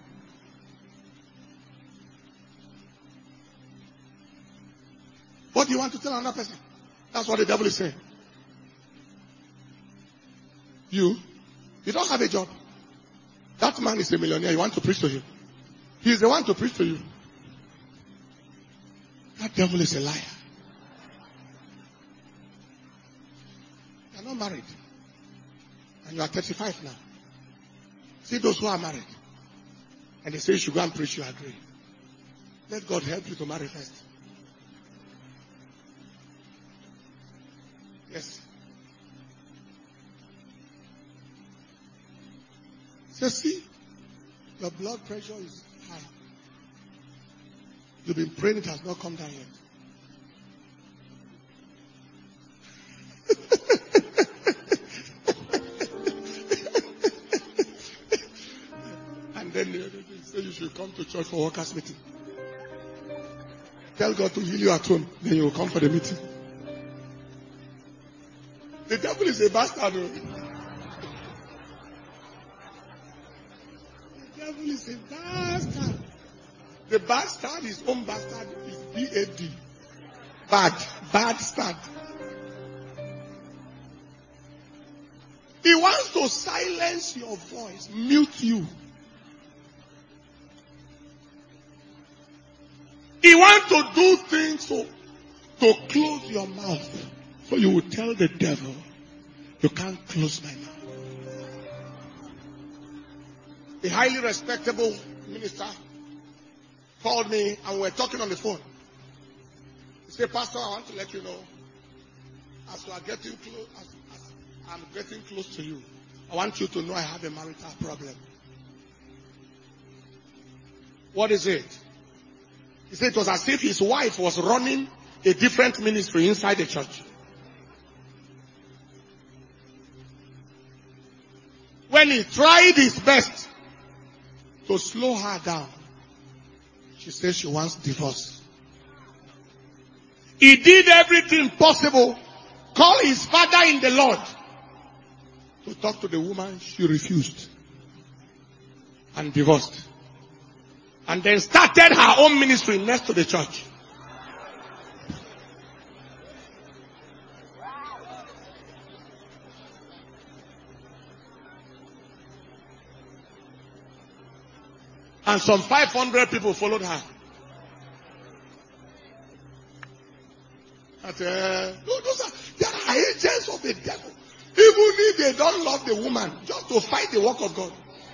Speaker 1: What do you want to tell another person? That's what the devil is saying. You don't have a job. That man is a millionaire. You want to preach to him. He is the one to preach to you. That devil is a liar. You are not married. And you are 35 now. See those who are married. And they say you should go and preach, you agree. Let God help you to marry first. Yes. So see, your blood pressure is high. You've been praying, it has not come down yet. And then they say you should come to church for workers' meeting. Tell God to heal you at home, then you will come for the meeting. The devil is a bastard. The devil is a bastard. The bastard, his own bastard, is B-A-D. Bad start. He wants to silence your voice, mute you. He wants to do things to close your mouth. So you will tell the devil, you can't close my mouth. A highly respectable minister called me and we were talking on the phone. He said, Pastor, I want to let you know, as you are getting close, as I'm getting close to you, I want you to know I have a marital problem. What is it? He said it was as if his wife was running a different ministry inside the church. When he tried his best to slow her down, she says she wants divorce. He did everything possible. Call his father in the Lord to talk to the woman. She refused and divorced. And then started her own ministry next to the church. And some 500 people followed her. There are agents of the devil. Even if they don't love the woman, just to fight the work of God.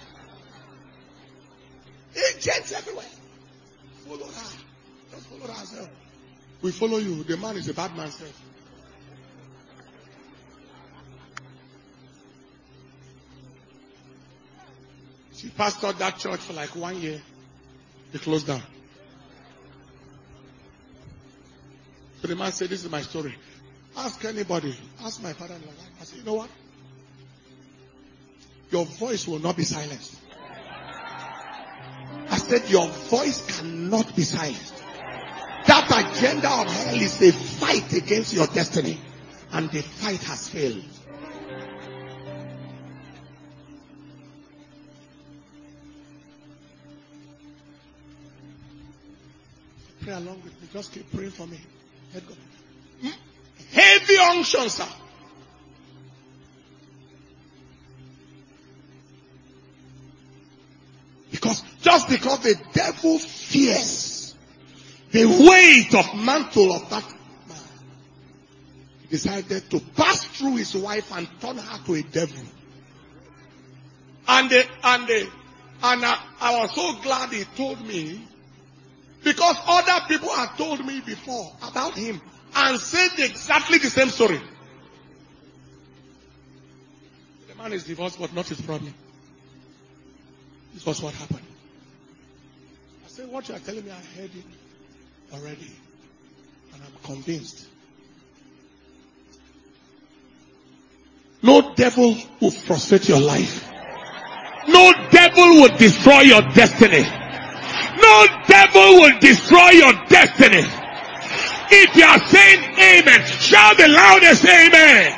Speaker 1: Agents everywhere. Follow her. Just follow her herself. We follow you. The man is a bad man self. She pastored that church for like 1 year. They closed down. So the man said, this is my story. Ask anybody. Ask my father-in-law. I said, you know what? Your voice will not be silenced. I said, your voice cannot be silenced. That agenda of hell is a fight against your destiny. And the fight has failed. Pray along with me. Just keep praying for me. Let go. Heavy unction, sir. Just because the devil fears the weight of mantle of that man, he decided to pass through his wife and turn her to a devil. And I was so glad he told me, because other people had told me before about him and said exactly the same story. The man is divorced, but not his problem. This was what happened. I said, what you are telling me, I heard it already. And I'm convinced. No devil will frustrate your life. No devil will destroy your destiny. No devil will destroy your destiny. If you are saying amen, shout the loudest amen.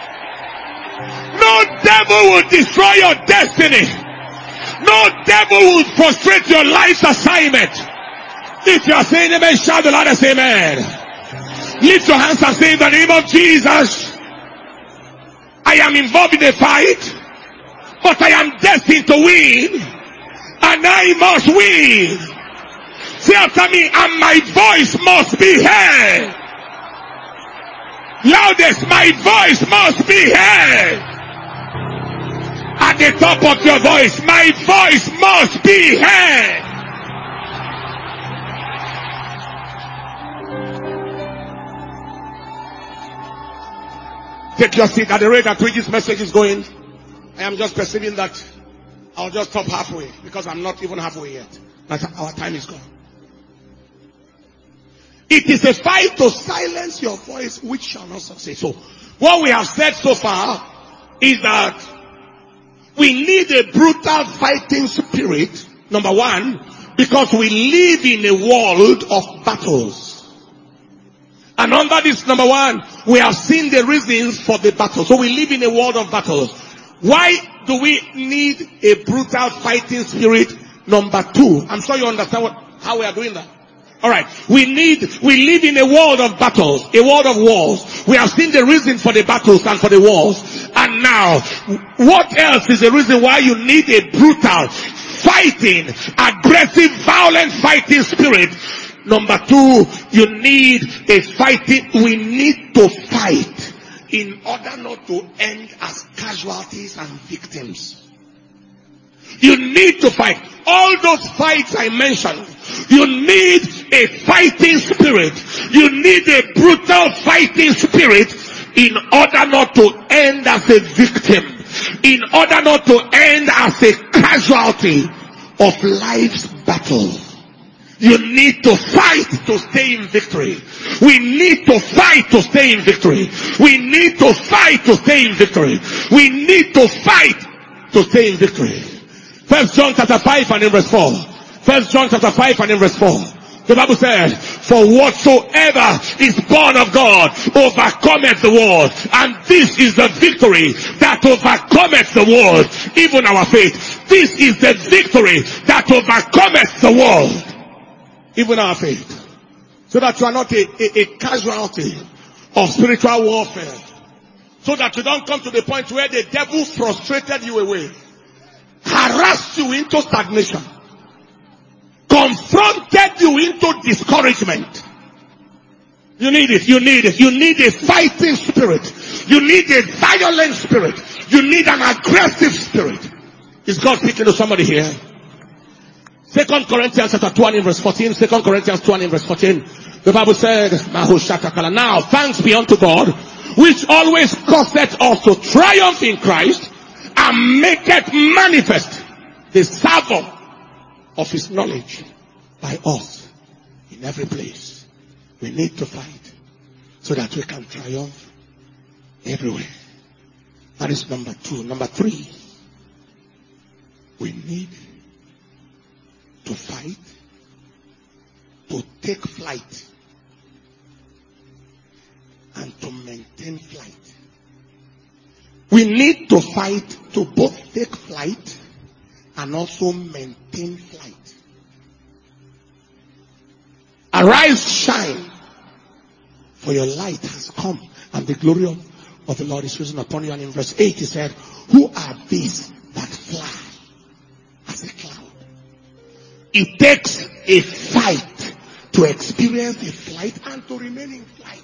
Speaker 1: No devil will destroy your destiny. No devil will frustrate your life's assignment. If you are saying amen, shout the loudest amen. Lift your hands and say, in the name of Jesus, I am involved in a fight, but I am destined to win, and I must win. Say after me, and my voice must be heard. Loudest, my voice must be heard. And at the top of your voice, my voice must be heard. Take your seat. At the rate at which this message is going, I am just perceiving that I'll just stop halfway, because I'm not even halfway yet. Our time is gone. It is a fight to silence your voice which shall not succeed. So, what we have said so far is that we need a brutal fighting spirit, number one, because we live in a world of battles. And under this number one, we have seen the reasons for the battle. So we live in a world of battles. Why do we need a brutal fighting spirit? Number two, I'm sure you understand how we are doing that. Alright, we live in a world of battles, a world of wars. We have seen the reason for the battles and for the wars. And now, what else is the reason why you need a brutal, fighting, aggressive, violent fighting spirit? Number two, we need to fight in order not to end as casualties and victims. You need to fight. All those fights I mentioned, you need a fighting spirit. You need a brutal fighting spirit in order not to end as a victim. In order not to end as a casualty of life's battle. You need to fight to stay in victory. We need to fight to stay in victory. We need to fight to stay in victory. We need to fight to stay in victory. 1 John chapter 5 and in verse 4. 1 John chapter 5 and in verse 4. The Bible said, for whatsoever is born of God overcometh the world. And this is the victory that overcometh the world. Even our faith. This is the victory that overcometh the world. Even our faith. So that you are not a casualty of spiritual warfare. So that you don't come to the point where the devil frustrated you away. Harassed you into stagnation. Confronted you into discouragement. You need it. You need it. You need a fighting spirit. You need a violent spirit. You need an aggressive spirit. Is God speaking to somebody here? 2 Corinthians chapter 20 verse 14. 2 Corinthians 20 verse 14. The Bible said, now thanks be unto God, which always causeth us to triumph in Christ, and maketh manifest the savour of his knowledge by us in every place. We need to fight so that we can triumph everywhere. That is number two. Number three, we need to fight to take flight and to maintain flight. We need to fight to both take flight and also maintain flight. Arise, shine, for your light has come, and the glory of the Lord is risen upon you. And in verse 8 he said, who are these that fly as a cloud? It takes a fight to experience a flight and to remain in flight.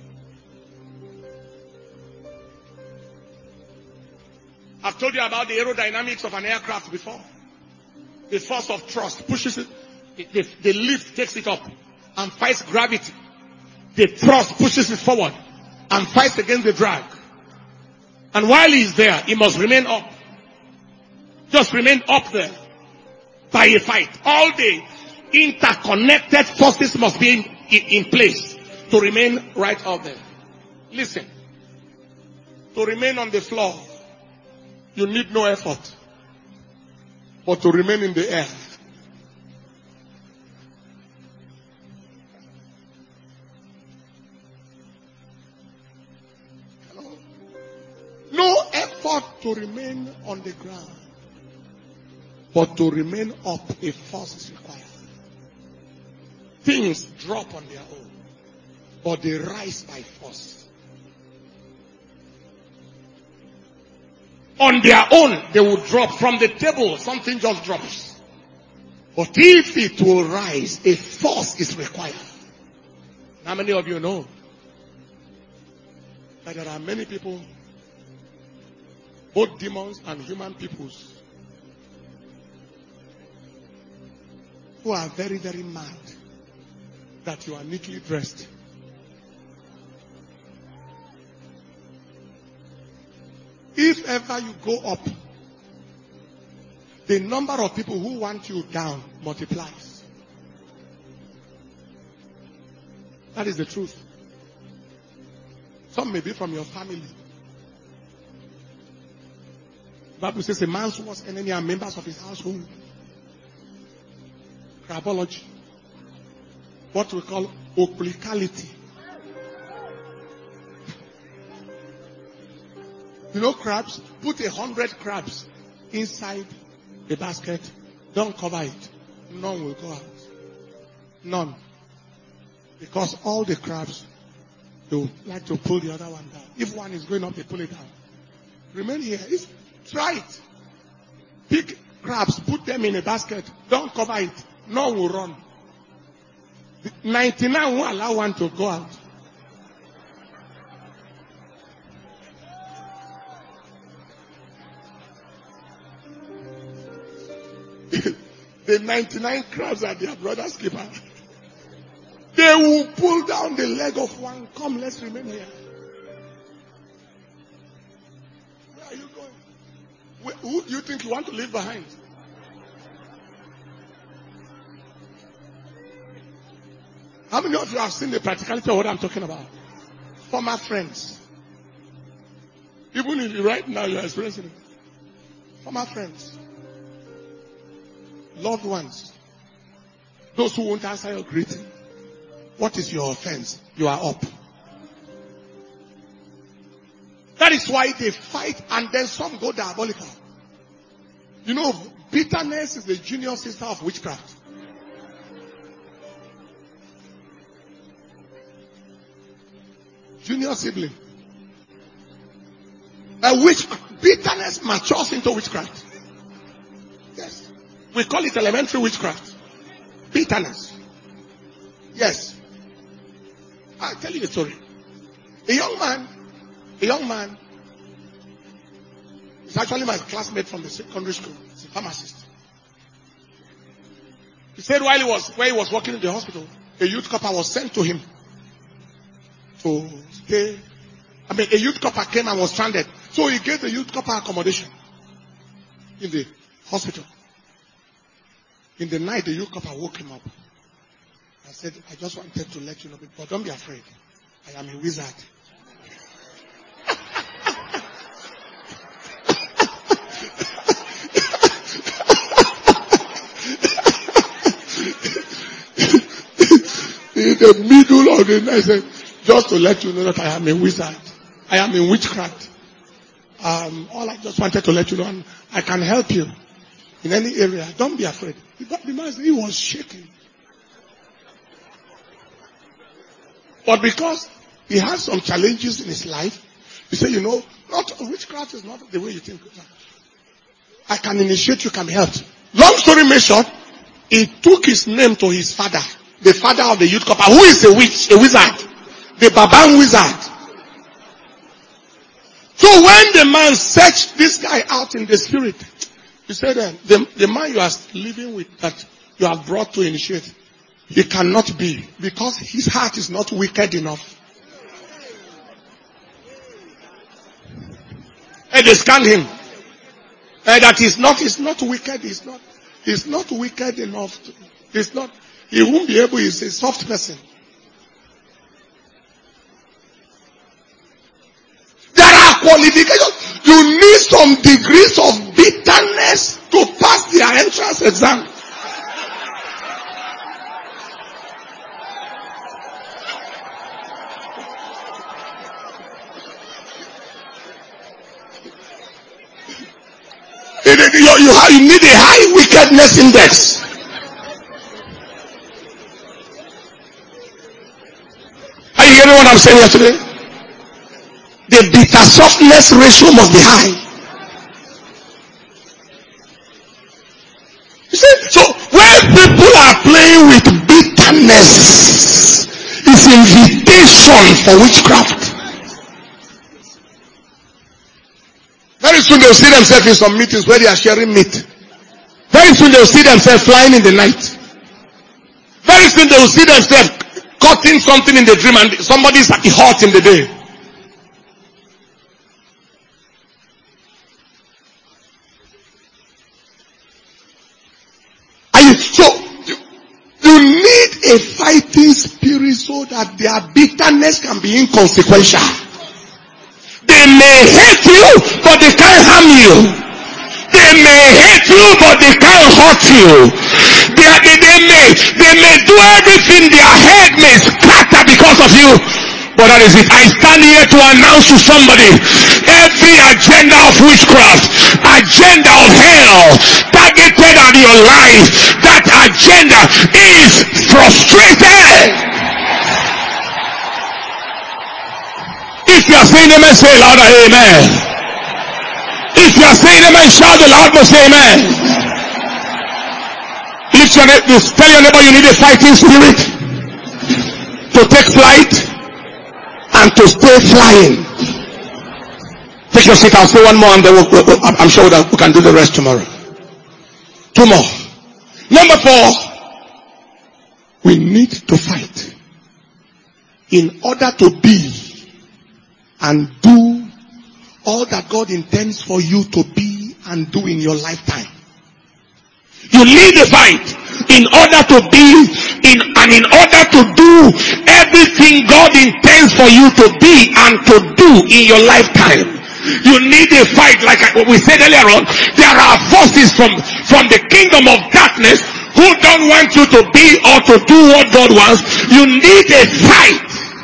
Speaker 1: I've told you about the aerodynamics of an aircraft before. The force of thrust pushes it. The lift takes it up and fights gravity. The thrust pushes it forward and fights against the drag. And while he's there, he must remain up. Just remain up there by a fight. All the interconnected forces must be in place to remain right out there. Listen. To remain on the floor, you need no effort. But to remain in the air, hello? No effort to remain on the ground. But to remain up, a force is required. Things drop on their own, but they rise by force. On their own, they will drop from the table. Something just drops. But if it will rise, a force is required. How many of you know that there are many people both demons and human peoples, who are very, very mad that you are neatly dressed. If ever you go up, the number of people who want you down multiplies. That is the truth. Some may be from your family. The Bible says a man's worst enemy are members of his household. Crabology. What we call occlicality. You know crabs? Put 100 crabs inside the basket. Don't cover it. None will go out. None. Because all the crabs, they would like to pull the other one down. If one is going up, they pull it down. Remain here. Try it. Pick crabs, put them in a basket. Don't cover it. None will run. 99 will allow one to go out. The 99 crabs are their brother's keeper. They will pull down the leg of one. Come, let's remain here. Where are you going? Who do you think you want to leave behind? How many of you have seen the practicality of what I'm talking about? Former friends. Even if right now you are experiencing it. Former friends. Loved ones. Those who won't answer your greeting. What is your offense? You are up. That is why they fight and then some go diabolical. You know, bitterness is the junior sister of witchcraft. Junior sibling. Bitterness matures into witchcraft. Yes. We call it elementary witchcraft. Bitterness. Yes. I'll tell you a story. A young man is actually my classmate from the secondary school. He's a pharmacist. He said where he was working in the hospital, a youth copper was sent to him to stay. A youth copper came and was stranded. So he gave the youth copper accommodation in the hospital. In the night, the youth copper woke him up. I said, I just wanted to let you know, but don't be afraid. I am a wizard. In the middle of the night, I said, just to let you know that I am a wizard. I am in witchcraft. All I just wanted to let you know, and I can help you in any area. Don't be afraid. The man, he was shaking. But because he has some challenges in his life, he said, witchcraft is not the way you think. I can initiate, you can help. Long story made short, he took his name to his father, the father of the youth copper, who is a wizard, the Baban wizard. So when the man searched this guy out in the spirit, he said, the man you are living with that you have brought to initiate, he cannot be, because his heart is not wicked enough. And they scanned him. That he's not wicked, he's not wicked enough. He won't be able, he's a soft person. There are qualifications. You need some degrees of bitterness to pass their entrance exam. You need a high wickedness index. Are you hearing what I'm saying here today? The bitter softness ratio must be high. You see, so when people are playing with bitterness, it's invitation for witchcraft. Very soon they'll see themselves in some meetings where they are sharing meat. Very soon they'll see themselves flying in the night. Very soon they will see themselves cutting something in the dream and somebody's hot in the day. So you need a fighting spirit so that their bitterness can be inconsequential. They may hate you, but they can't harm you. They may hate you, but they can't hurt you. They may do everything. Their head may scatter because of you. But that is it. I stand here to announce to somebody, every agenda of witchcraft, agenda of hell, targeted at your life, that agenda is frustrated. If you are saying amen, say louder, amen. If you are saying amen, shout the loudest, amen. Tell your neighbor you need a fighting spirit to take flight and to stay flying. Take your seat. I'll say one more and then I'm sure that we can do the rest tomorrow. 2 more. Number 4. We need to fight in order to be and do all that God intends for you to be and do in your lifetime. You need a fight in order to be in order to do everything God intends for you to be and to do in your lifetime. You need a fight. Like we said earlier on, there are forces from the kingdom of darkness who don't want you to be or to do what God wants. You need a fight.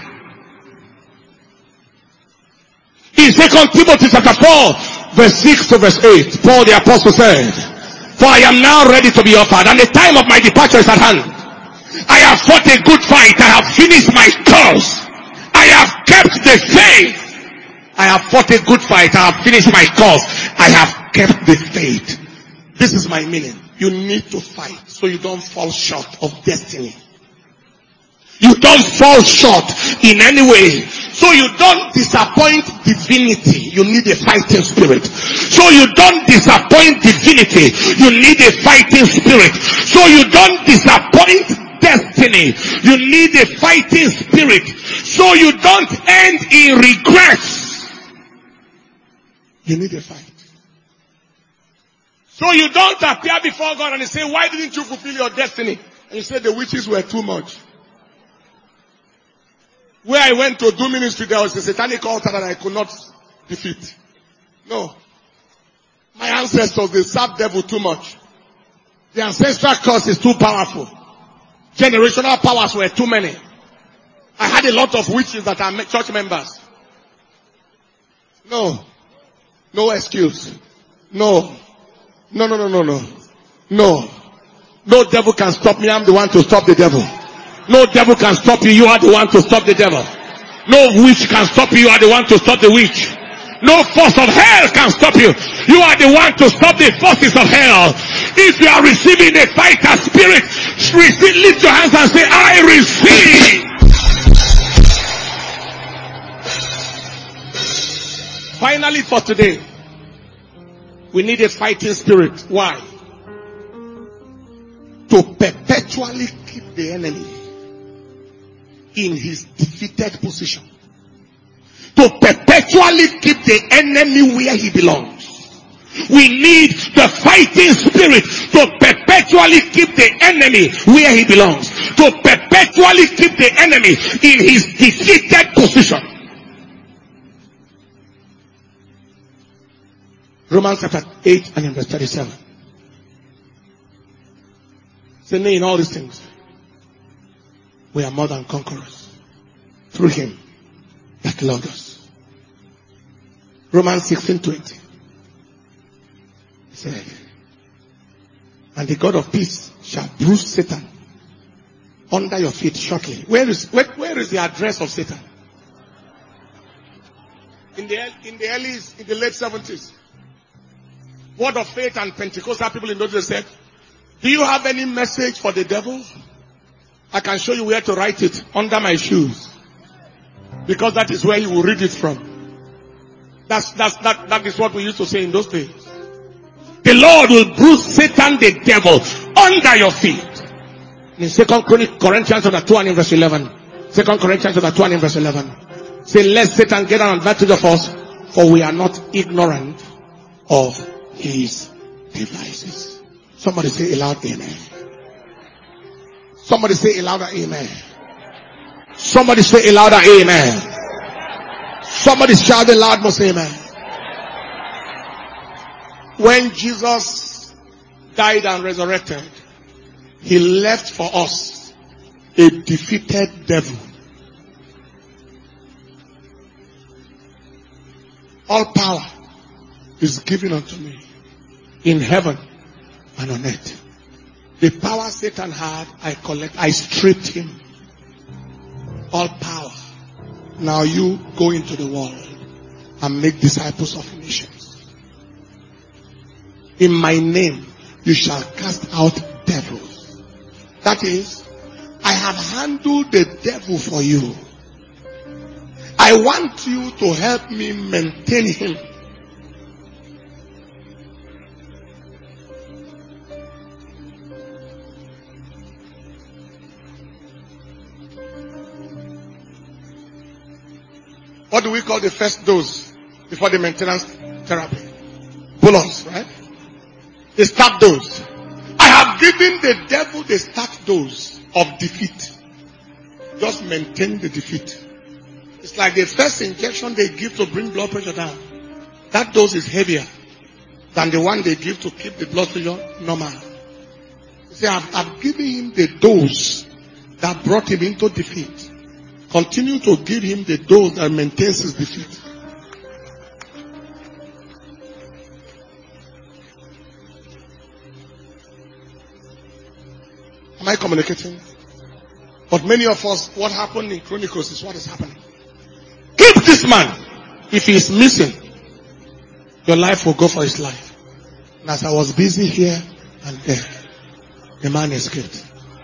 Speaker 1: In 2 Timothy chapter 4, verse 6 to verse 8, Paul the apostle said, "For I am now ready to be offered, and the time of my departure is at hand. I have fought a good fight. I have finished my course. I have kept the faith." I have fought a good fight. I have finished my course. I have kept the faith. This is my meaning. You need to fight so you don't fall short of destiny. You don't fall short in any way. So you don't disappoint divinity. You need a fighting spirit. So you don't disappoint divinity. You need a fighting spirit. So you don't disappoint destiny. You need a fighting spirit. So you don't end in regrets. You need a fight. So you don't appear before God and say, "Why didn't you fulfill your destiny?" And you say, "The witches were too much." Where I went to do ministry, there was a satanic altar that I could not defeat. No. My ancestors, they served devil too much. The ancestral curse is too powerful. Generational powers were too many. I had a lot of witches that are church members. No. No excuse. No. No. No devil can stop me. I'm the one to stop the devil. No devil can stop you. You are the one to stop the devil. No witch can stop you. You are the one to stop the witch. No force of hell can stop you. You are the one to stop the forces of hell. If you are receiving a fighter spirit, lift your hands and say, "I receive." Finally for today, we need a fighting spirit. Why? To perpetually keep the enemy in his defeated position. To perpetually keep the enemy where he belongs. We need the fighting spirit to perpetually keep the enemy where he belongs. To perpetually keep the enemy in his defeated position. Romans chapter 8 and verse 37. Say, "Nay, in all these things, we are more than conquerors through him that loved us." Romans 16:20. He said, "And the God of peace shall bruise Satan under your feet shortly." Where is the address of Satan? In the late 70s. Word of Faith and Pentecostal people in those days said, "Do you have any message for the devil? I can show you where to write it, under my shoes. Because that is where he will read it from." That is what we used to say in those days. The Lord will bruise Satan the devil under your feet. In 2 Corinthians chapter 2 and verse 11. 2 Corinthians chapter 2 and verse 11. Say, let Satan get an advantage of us, for we are not ignorant of his devices. Somebody say a loud amen. Somebody say a louder amen. Somebody say a louder amen. Somebody shout a loud most amen. When Jesus died and resurrected, he left for us a defeated devil. All power is given unto me in heaven and on earth. The power Satan had, I stripped him. All power. Now you go into the world and make disciples of nations. In my name, you shall cast out devils. That is, I have handled the devil for you. I want you to help me maintain him. What do we call the first dose before the maintenance therapy? Pull-ups, right? The start dose. I have given the devil the start dose of defeat. Just maintain the defeat. It's like the first injection they give to bring blood pressure down. That dose is heavier than the one they give to keep the blood pressure normal. You see, I've given him the dose that brought him into defeat. Continue to give him the dose that maintains his defeat. Am I communicating? But many of us, what happened in Chronicles is what is happening. Keep this man. If he is missing, your life will go for his life. And as I was busy here and there, the man escaped.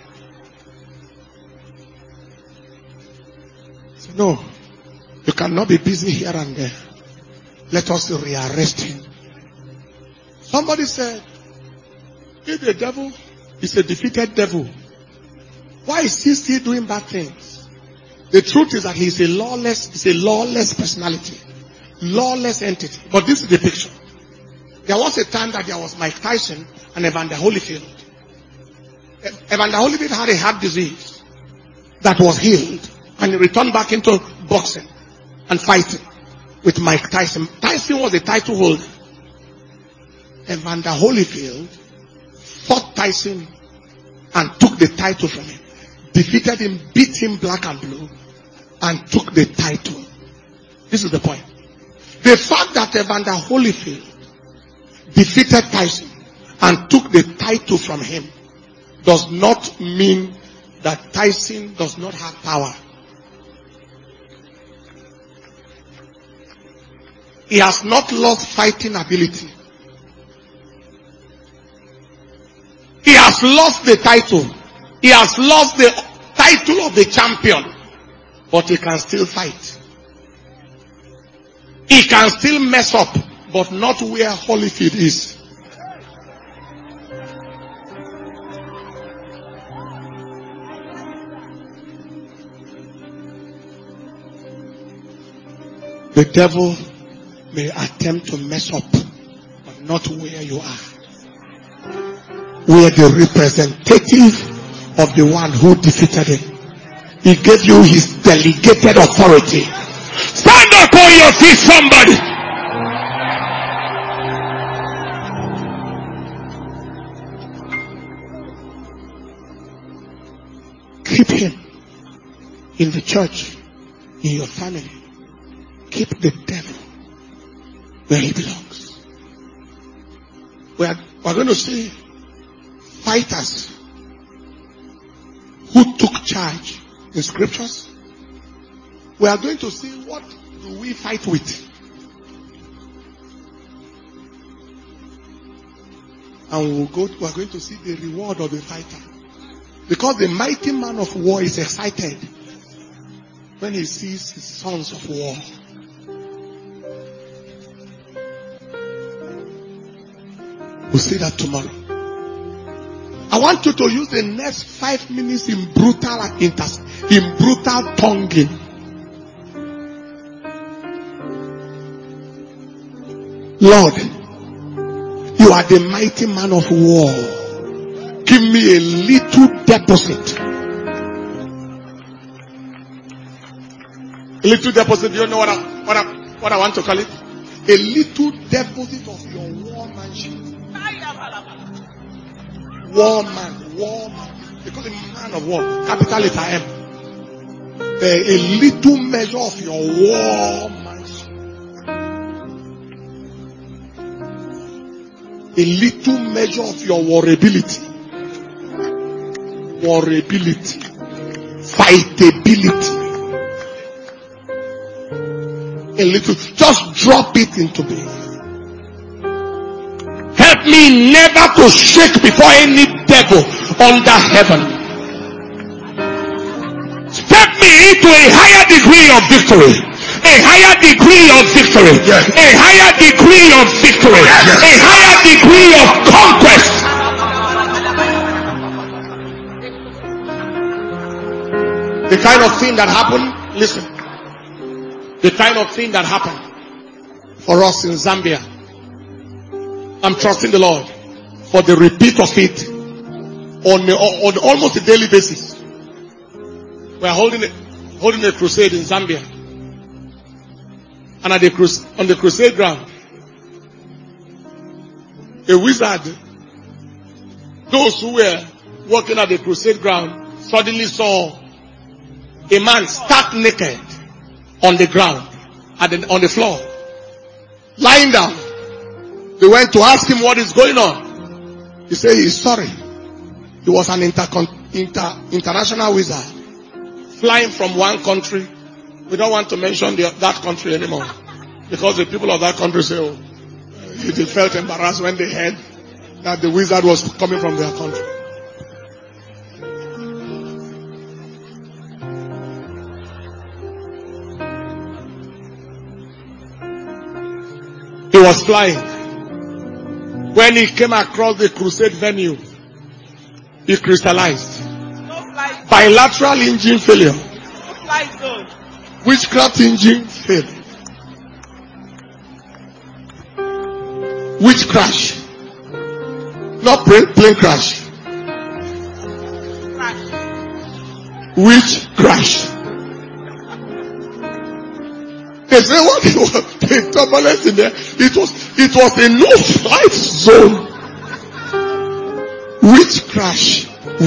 Speaker 1: So no, you cannot be busy here and there. Let us rearrest him. Somebody said, if the devil is a defeated devil, why is he still doing bad things? The truth is that he's a lawless personality. Lawless entity. But this is the picture. There was a time that there was Mike Tyson and Evander Holyfield. Evander Holyfield had a heart disease that was healed. And he returned back into boxing and fighting with Mike Tyson. Tyson was the title holder. Evander Holyfield fought Tyson and took the title from him. Defeated him, beat him black and blue, and took the title. This is the point. The fact that Evander Holyfield defeated Tyson and took the title from him does not mean that Tyson does not have power. He has not lost fighting ability. He has lost the title. He has lost the title of the champion. But he can still fight. He can still mess up, but not where Holyfield is. The devil may attempt to mess up, but not where you are. We are the representative of the one who defeated him. He gave you his delegated authority. Stand up on your feet, somebody. Keep him in the church, in your family. Keep the devil where he belongs. We are going to see fighters who took charge in scriptures. We are going to see what do we fight with. And we are going to see the reward of the fighter. Because the mighty man of war is excited when he sees his sons of war. We'll see that tomorrow. I want you to use the next 5 minutes in brutal tonguing. Lord, you are the mighty man of war. Give me a little deposit. A little deposit. Do you know what I want to call it? A little deposit of your warmanship. War man. They call him man of war. Capital letter M. A little measure of your warmanship. A little measure of your warability. Fightability. A little. Just drop it into me. Help me never to shake before any devil under heaven. Step me into a higher degree of victory. A higher degree of victory. Yes. A higher degree of victory. Yes. A higher degree of conquest. The kind of thing that happened, listen. The kind of thing that happened for us in Zambia. I'm trusting the Lord for the repeat of it on almost a daily basis. We are holding a crusade in Zambia. And on the crusade ground, a wizard, those who were working at the crusade ground, suddenly saw a man stark naked on the ground, on the floor, lying down. They went to ask him what is going on. He said he's sorry. He was an international wizard flying from one country. We don't want to mention that country anymore, because the people of that country say, oh, they felt embarrassed when they heard that the wizard was coming from their country. He was flying. When he came across the crusade venue, he crystallized. Bilateral engine failure. Witchcraft engine failure. Witch crash. Not plane crash. Witch crash. They say what it was, the turbulence in there. It was a no-flight zone. Witch crash.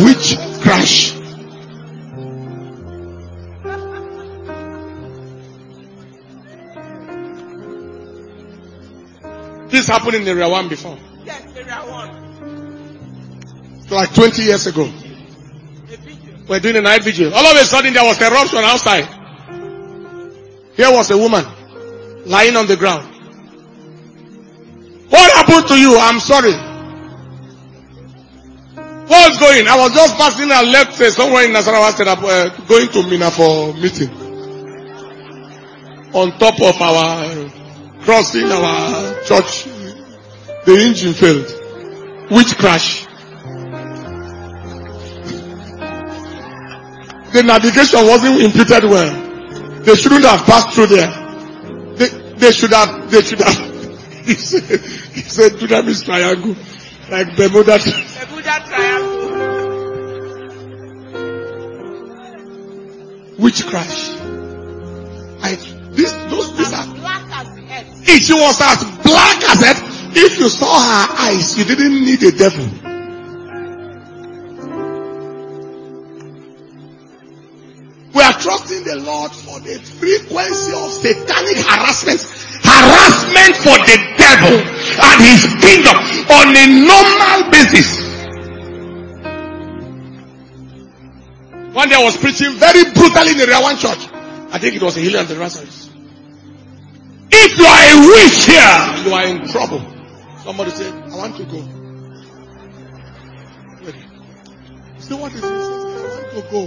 Speaker 1: This happened in Area 1 before.
Speaker 2: Yes, Area 1.
Speaker 1: Like 20 years ago. We're doing a night vigil. All of a sudden there was an eruption outside. Here was a woman lying on the ground. What happened to you? I'm sorry. What's going? I was just passing and left somewhere in Nasarawa State, going to Mina for meeting. On top of our crossing our church, the engine failed. Witch crash. The navigation wasn't imputed well. They shouldn't have passed through there. They should have. He said Dunamis triangle, like Bermuda
Speaker 2: Triangle.
Speaker 1: Witch crash. These are
Speaker 2: black as earth.
Speaker 1: If she was as black as earth, if you saw her eyes, you didn't need a devil. We are trusting the Lord for the frequency of satanic harassment for the devil and his kingdom on a normal basis. One day I was preaching very brutally in the Area 1 church. I think it was a healing and deliverance service. If you are a witch here, you are in trouble. Somebody said, I want to go. So what is this? I want to go.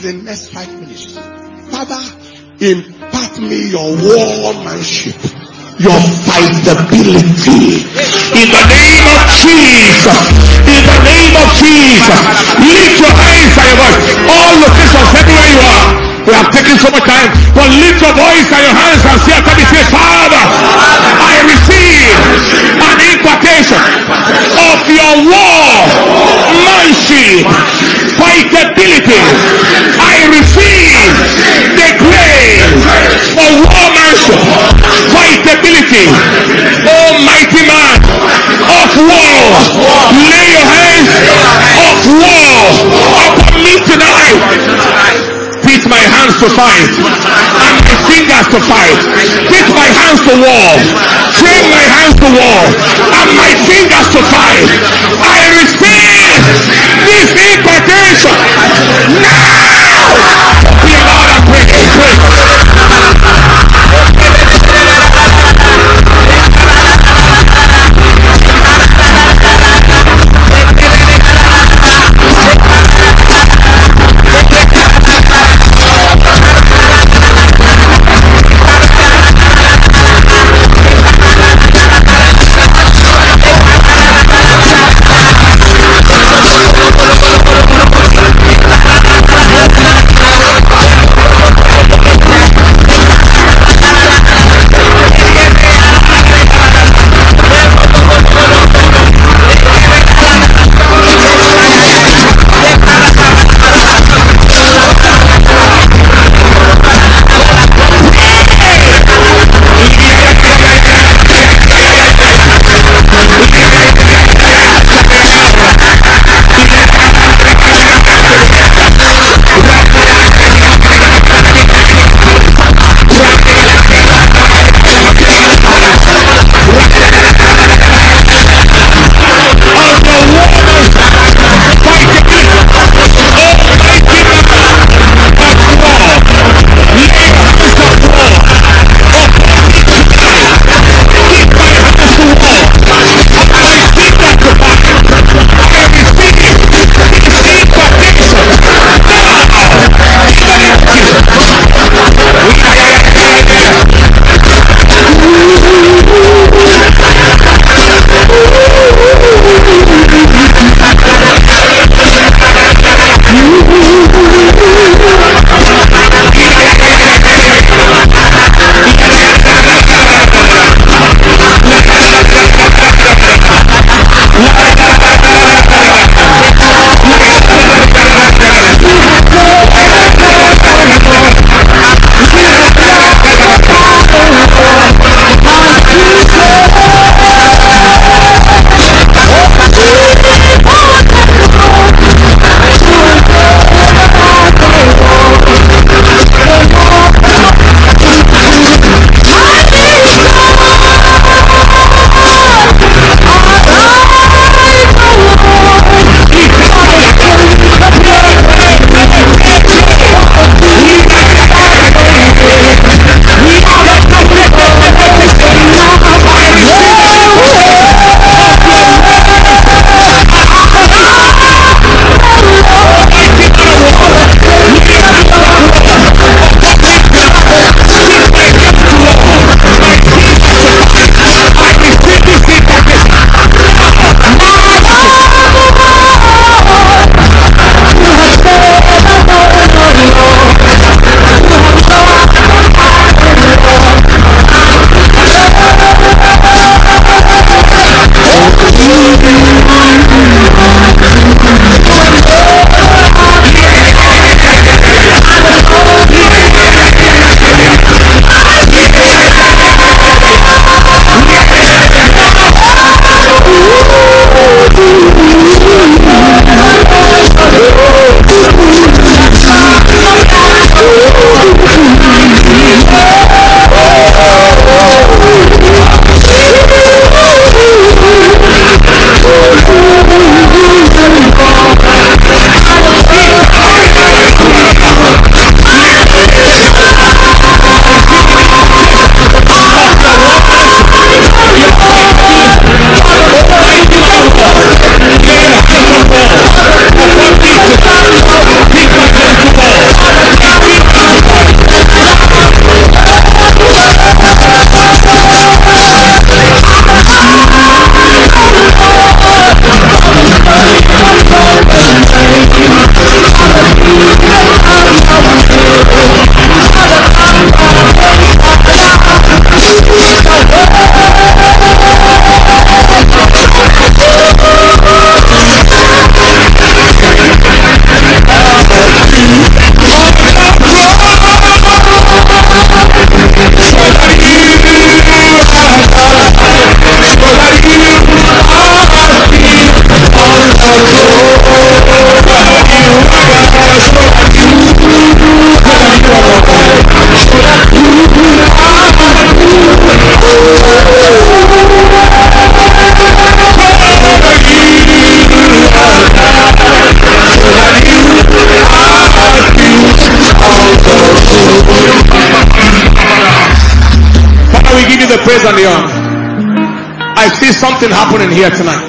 Speaker 1: the next 5 minutes. Father, impart me your warmanship, your fightability.
Speaker 3: In the name of Jesus. In the name of Jesus. Lift your hands and your voice. All locations everywhere you are. We have taken so much time. But lift your voice and your hands and say after me, say, Father, I receive an impartation of your warmanship, fightability. I receive the grace for warmanship, fightability. Almighty man of war, lay your hands of war upon me tonight. Teach my hands to fight and my fingers to fight. Teach my hands to war. Train my hands to war and my fingers to fight. I receive this impartation now. Be loud and pray. praise and the honor. I see something happening here tonight.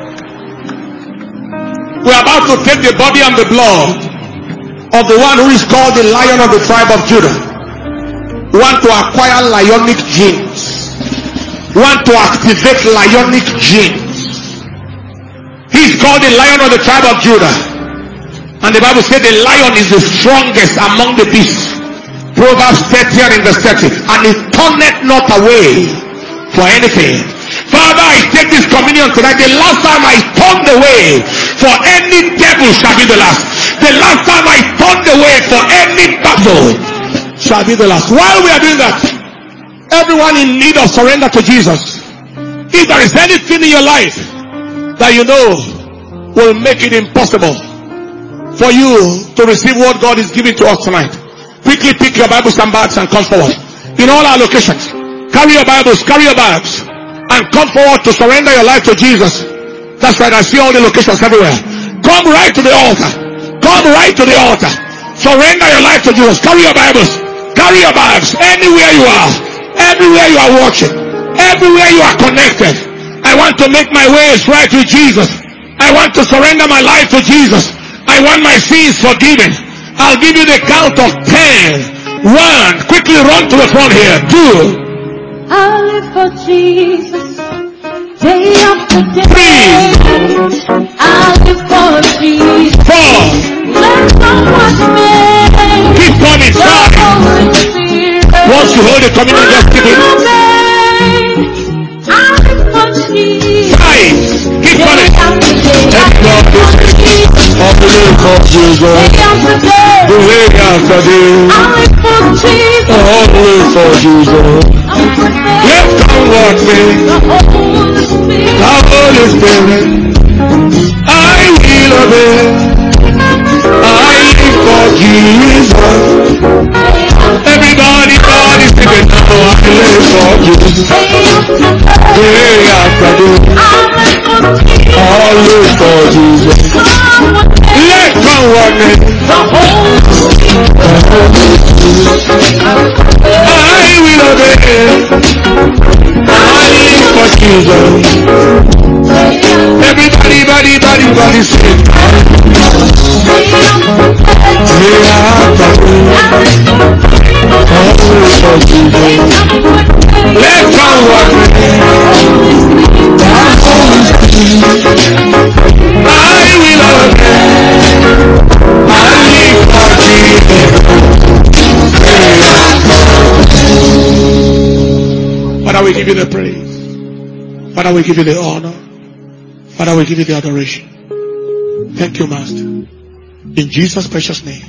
Speaker 3: We're about to take the body and the blood of the one who is called the Lion of the tribe of Judah. We want to acquire lionic genes. We want to activate lionic genes. He's called the Lion of the tribe of Judah. And the Bible said the lion is the strongest among the beasts. Proverbs 30 and in verse 30. And he turneth not away for anything. Father, I take this communion tonight. The last time I turned away for any devil shall be the last. The last time I turned away for any battle shall be the last. While we are doing that, everyone in need of surrender to Jesus, if there is anything in your life that you know will make it impossible for you to receive what God is giving to us tonight, quickly pick your Bibles and bags and come forward. In all our locations, carry your Bibles, carry your bags, and come forward to surrender your life to Jesus. That's right, I see all the locations everywhere. Come right to the altar. Come right to the altar. Surrender your life to Jesus. Carry your Bibles, carry your bags, anywhere you are, everywhere you are watching, everywhere you are connected. I want to make my ways right with Jesus. I want to surrender my life to Jesus. I want my sins forgiven. I'll give you the count of 10. 1. Quickly run to the front here. 2.
Speaker 4: I live for Jesus, day after day.
Speaker 3: 3.
Speaker 4: I live for Jesus.
Speaker 3: 4.
Speaker 4: Let someone make
Speaker 3: Keep coming. 5. Once you hold the communion, just keep it.
Speaker 4: I live for Jesus.
Speaker 3: 5. Keep
Speaker 4: Day
Speaker 3: coming.
Speaker 4: after day.
Speaker 3: I live for Jesus.
Speaker 4: Day after day.
Speaker 3: The way after day.
Speaker 4: I live for Jesus.
Speaker 3: I live for Jesus. Let come what may. The Holy Spirit. I will obey. I live for Jesus. Everybody, God is singing now. I live for Jesus. Day after day. I live for Jesus. Let come what may. I will obey. I live for Jesus. Everybody sing. Let come what may. I will obey. I live for Jesus. Father, we give you the praise. Father, we give you the honor. Father, we give you the adoration. Thank you, Master. In Jesus' precious name.